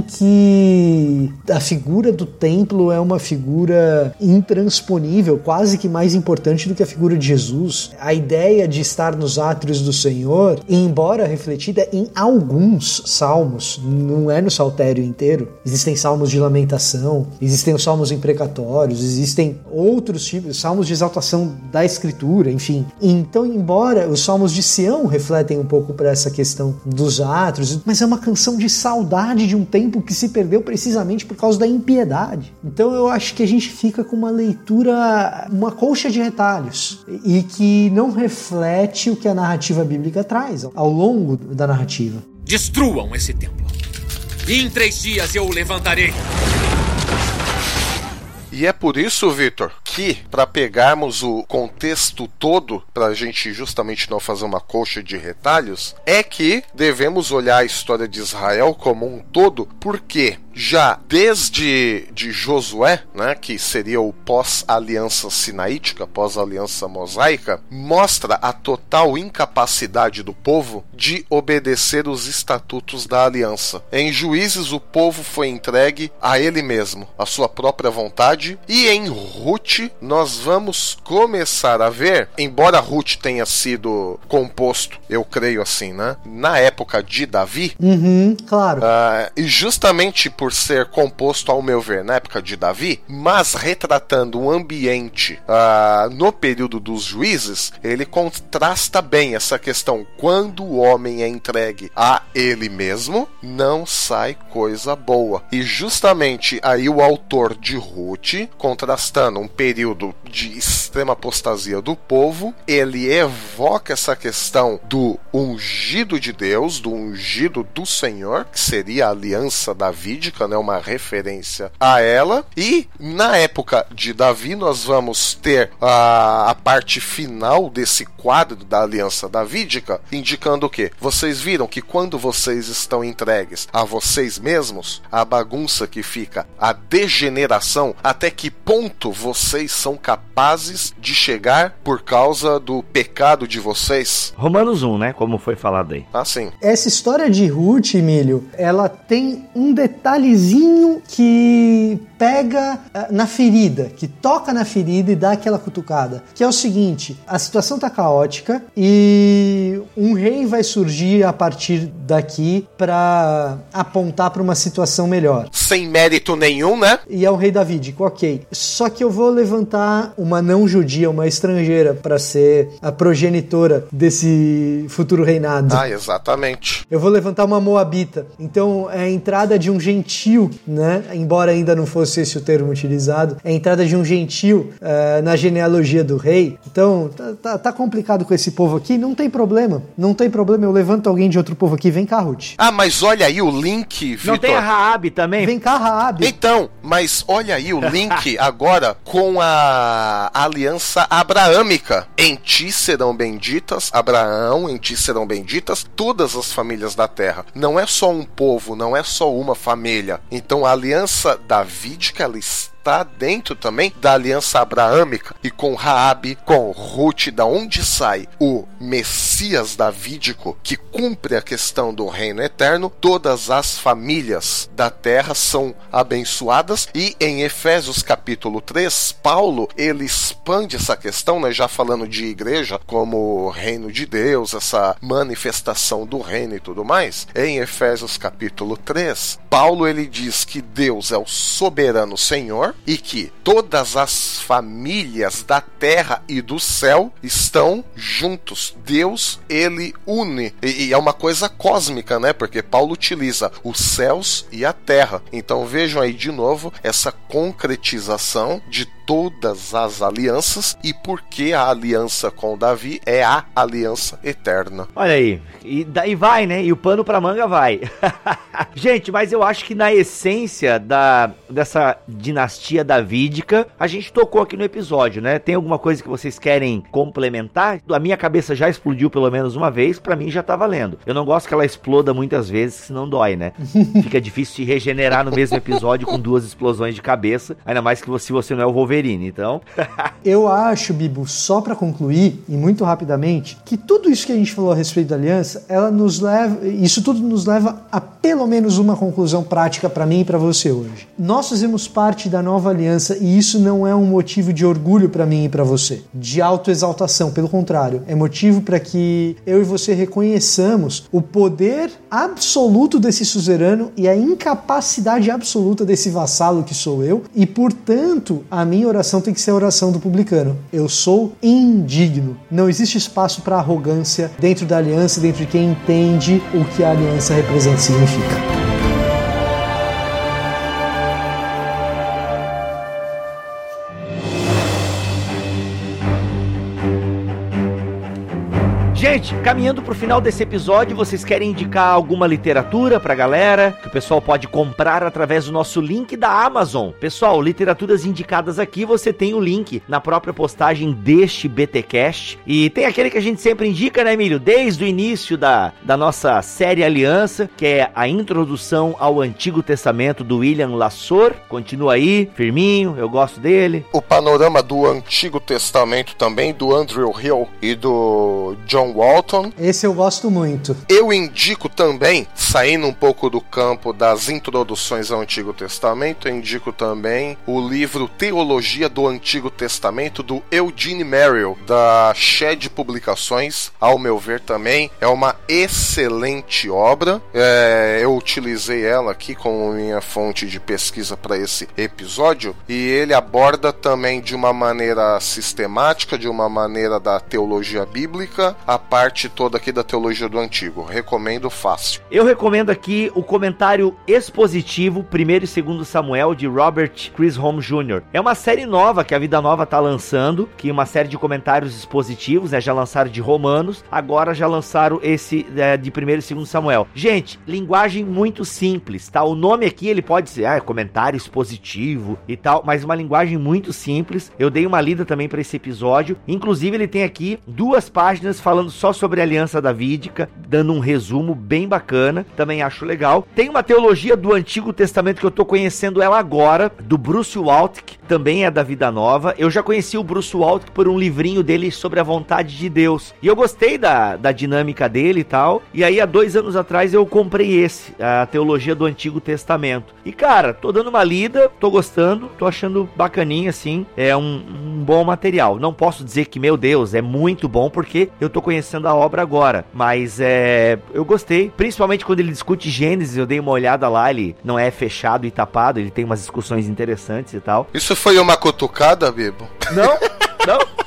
que a figura do templo é uma figura intransponível, quase que mais importante do que a figura de Jesus. A ideia de estar nos átrios do Senhor, embora refletida em alguns salmos, não é no saltério inteiro. Existem salmos de lamentação, existem os salmos imprecatórios, existem outros tipos, salmos de exaltação da escritura, enfim. Então, embora os salmos de Sião refletem um pouco para essa questão dos átrios, mas é uma canção de saudade de um tempo que se perdeu precisamente por causa da impiedade. Então eu acho que a gente fica com uma leitura, uma colcha de retalhos, e que não reflete o que a narrativa bíblica traz ao longo da narrativa. Destruam esse templo. E em três dias eu o levantarei. E é por isso, Vitor, que para pegarmos o contexto todo, para a gente justamente não fazer uma coxa de retalhos, é que devemos olhar a história de Israel como um todo, porque já desde de Josué, né, que seria o pós-aliança sinaítica, pós-aliança mosaica, mostra a total incapacidade do povo de obedecer os estatutos da aliança. Em Juízes, o povo foi entregue a ele mesmo, a sua própria vontade, e em Ruth nós vamos começar a ver, embora Ruth tenha sido composto, eu creio assim, né, na época de Davi, uhum, claro. Uh, e justamente por ser composto, ao meu ver, na época de Davi, mas retratando um ambiente uh, no período dos juízes, ele contrasta bem essa questão. Quando o homem é entregue a ele mesmo, não sai coisa boa. E justamente aí o autor de Ruth, contrastando um período de extrema apostasia do povo, ele evoca essa questão do ungido de Deus, do ungido do Senhor, que seria a aliança davídica, né, uma referência a ela. E na época de Davi nós vamos ter a, a parte final desse quadro da aliança davídica, indicando o quê? Vocês viram que quando vocês estão entregues a vocês mesmos, a bagunça que fica, a degeneração, até que ponto vocês são capazes de chegar por causa do pecado de vocês? Romanos um, né? Como foi falado aí. Ah, sim. Essa história de Ruth, Emílio, ela tem um detalhezinho que pega uh, na ferida, que toca na ferida e dá aquela cutucada, que é o seguinte: a situação tá caótica e um rei vai surgir a partir daqui para apontar para uma situação melhor. Sem mérito nenhum, né? E é o rei davídico, ok. Só que eu vou levantar uma não judia, uma estrangeira, para ser a progenitora desse futuro reinado. Ah, exatamente. Eu vou levantar uma moabita. Então é a entrada de um gentil, né? Embora ainda não fosse sei se o termo utilizado, é a entrada de um gentil uh, na genealogia do rei. Então, tá, tá, tá complicado com esse povo aqui, não tem problema. Não tem problema, eu levanto alguém de outro povo aqui, vem cá, Ruth. Ah, mas olha aí o link, Vitor. Não tem a Raabe também? Vem cá, Raabe. Então, mas olha aí o link agora com a aliança abraâmica. Em ti serão benditas, Abraão, em ti serão benditas todas as famílias da terra. Não é só um povo, não é só uma família. Então a aliança davídica, ela está está dentro também da aliança abraâmica, e com Raabe, com Ruth, da onde sai o Messias davídico que cumpre a questão do reino eterno, todas as famílias da terra são abençoadas. E em Efésios capítulo três, Paulo, ele expande essa questão, né, já falando de igreja como reino de Deus, essa manifestação do reino e tudo mais. Em Efésios capítulo três, Paulo, ele diz que Deus é o soberano Senhor e que todas as famílias da terra e do céu estão juntos. Deus, ele une, e, e é uma coisa cósmica, né? Porque Paulo utiliza os céus e a terra. Então vejam aí de novo essa concretização de todas as alianças, e porque a aliança com Davi é a aliança eterna. Olha aí, e daí vai, né? E o pano pra manga vai. Gente, mas eu acho que na essência da, dessa dinastia davídica, a gente tocou aqui no episódio, né? Tem alguma coisa que vocês querem complementar? A minha cabeça já explodiu pelo menos uma vez, pra mim já tá valendo. Eu não gosto que ela exploda muitas vezes, senão dói, né? Fica difícil de regenerar no mesmo episódio com duas explosões de cabeça, ainda mais que se você não é o Wolverine. Então, eu acho, Bibo, só pra concluir, e muito rapidamente, que tudo isso que a gente falou a respeito da aliança, ela nos leva, isso tudo nos leva a pelo menos uma conclusão prática pra mim e pra você hoje. Nós fazemos parte da nova aliança, e isso não é um motivo de orgulho pra mim e pra você, de autoexaltação, pelo contrário, é motivo pra que eu e você reconheçamos o poder absoluto desse suzerano e a incapacidade absoluta desse vassalo que sou eu, e portanto, a minha oração tem que ser a oração do publicano. Eu sou indigno. Não existe espaço para arrogância dentro da aliança, dentro de quem entende o que a aliança representa e significa. Gente, caminhando pro final desse episódio, vocês querem indicar alguma literatura pra galera que o pessoal pode comprar através do nosso link da Amazon? Pessoal, literaturas indicadas aqui, você tem o link na própria postagem deste BTcast. E tem aquele que a gente sempre indica, né, Emílio? Desde o início da, da nossa série Aliança, que é a introdução ao Antigo Testamento do William Lassor. Continua aí, firminho, eu gosto dele. O panorama do Antigo Testamento também, do Andrew Hill e do John Walton. Esse eu gosto muito. Eu indico também, saindo um pouco do campo das introduções ao Antigo Testamento, eu indico também o livro Teologia do Antigo Testamento, do Eugene Merrill, da Shed Publicações. Ao meu ver também é uma excelente obra. É, eu utilizei ela aqui como minha fonte de pesquisa para esse episódio, e ele aborda também de uma maneira sistemática, de uma maneira da teologia bíblica, a parte toda aqui da teologia do Antigo. Recomendo fácil. Eu recomendo aqui o comentário expositivo primeiro e segundo Samuel, de Robert Chisholm Júnior É uma série nova que a Vida Nova tá lançando, que é uma série de comentários expositivos, né? Já lançaram de Romanos, agora já lançaram esse é, de primeiro e segundo Samuel. Gente, linguagem muito simples, tá? O nome aqui, ele pode ser ah, comentário expositivo e tal, mas uma linguagem muito simples. Eu dei uma lida também para esse episódio. Inclusive, ele tem aqui duas páginas falando só sobre a aliança davídica, dando um resumo bem bacana, também acho legal. Tem uma teologia do Antigo Testamento que eu tô conhecendo ela agora, do Bruce Waltke, também é da Vida Nova. Eu já conheci o Bruce Waltke por um livrinho dele sobre a vontade de Deus, e eu gostei da, da dinâmica dele e tal, e aí há dois anos atrás eu comprei esse, a teologia do Antigo Testamento, e cara, tô dando uma lida, tô gostando, tô achando bacaninha assim, é um, um bom material. Não posso dizer que, meu Deus, é muito bom, porque eu tô conhecendo a obra agora, mas é, eu gostei, principalmente quando ele discute Gênesis. Eu dei uma olhada lá, ele não é fechado e tapado, ele tem umas discussões interessantes e tal. Isso foi uma cutucada, Bibo? Não, não.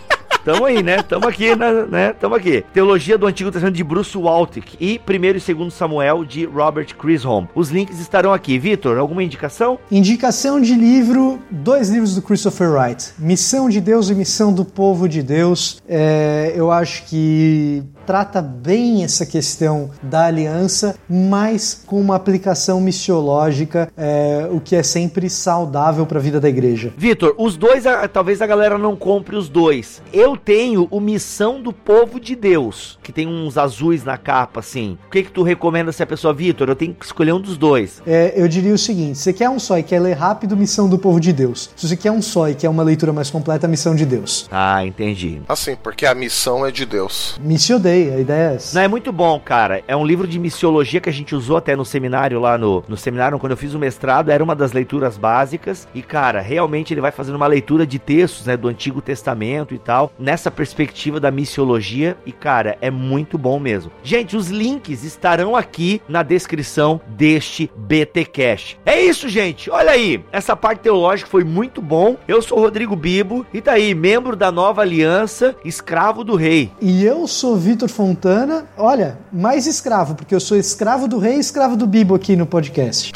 Tamo aí, né? Tamo aqui, né? Tamo aqui. Teologia do Antigo Testamento de Bruce Waltke e Primeiro e Segundo Samuel de Robert Chisholm. Os links estarão aqui. Vitor, alguma indicação? Indicação de livro, dois livros do Christopher Wright. Missão de Deus e Missão do Povo de Deus. É, eu acho que trata bem essa questão da aliança, mas com uma aplicação missiológica, é, o que é sempre saudável para a vida da igreja. Vitor, os dois, a, talvez a galera não compre os dois. Eu tenho o Missão do Povo de Deus, que tem uns azuis na capa, assim. O que que tu recomenda se a pessoa, Vitor, eu tenho que escolher um dos dois? É, eu diria o seguinte, você quer um só e quer ler rápido, Missão do Povo de Deus. Se você quer um só e quer uma leitura mais completa, Missão de Deus. Ah, entendi. Assim, porque a missão é de Deus. Missiodei, a ideia é essa. Não, é muito bom, cara. É um livro de missiologia que a gente usou até no seminário lá no, no seminário, quando eu fiz o mestrado, era uma das leituras básicas. E, cara, realmente ele vai fazendo uma leitura de textos, né, do Antigo Testamento e tal, nessa perspectiva da missiologia. E, cara, é muito bom mesmo. Gente, os links estarão aqui na descrição deste B T Cast. É isso, gente. Olha aí. Essa parte teológica foi muito bom. Eu sou o Rodrigo Bibo e tá aí, membro da Nova Aliança, escravo do rei. E eu sou Vitor Fontana. Olha, mais escravo, porque eu sou escravo do rei e escravo do Bibo aqui no podcast.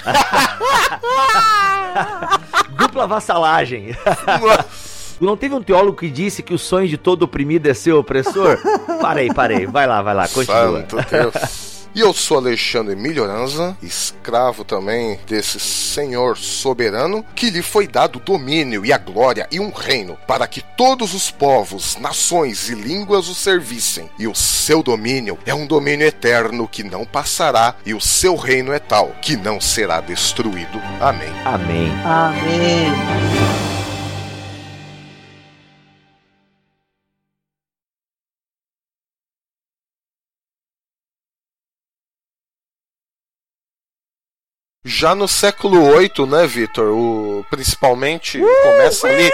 Dupla vassalagem. Não teve um teólogo que disse que o sonho de todo oprimido é ser opressor? Parei, parei. Vai lá, vai lá. Continua. Santo Deus. E eu sou Alexandre Melhoranza, escravo também desse Senhor soberano, que lhe foi dado domínio e a glória e um reino, para que todos os povos, nações e línguas o servissem. E o seu domínio é um domínio eterno que não passará, e o seu reino é tal que não será destruído. Amém. Amém. Amém. Já no século oito, né, Vitor? O, principalmente começa ali.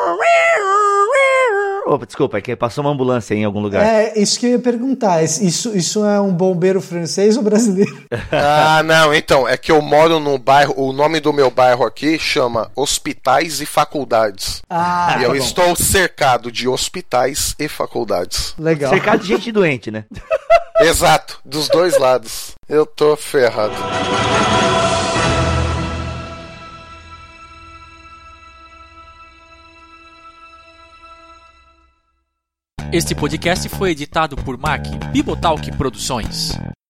Opa, desculpa, é que passou uma ambulância aí em algum lugar. É, isso que eu ia perguntar. Isso, isso é um bombeiro francês ou brasileiro? Ah, não, então, é que eu moro num bairro, o nome do meu bairro aqui chama Hospitais e Faculdades. Ah, e tá eu bom. estou cercado de hospitais e faculdades. Legal. Cercado de gente doente, né? Exato, dos dois lados. Eu tô ferrado. Este podcast foi editado por Mac Bibotalk Produções.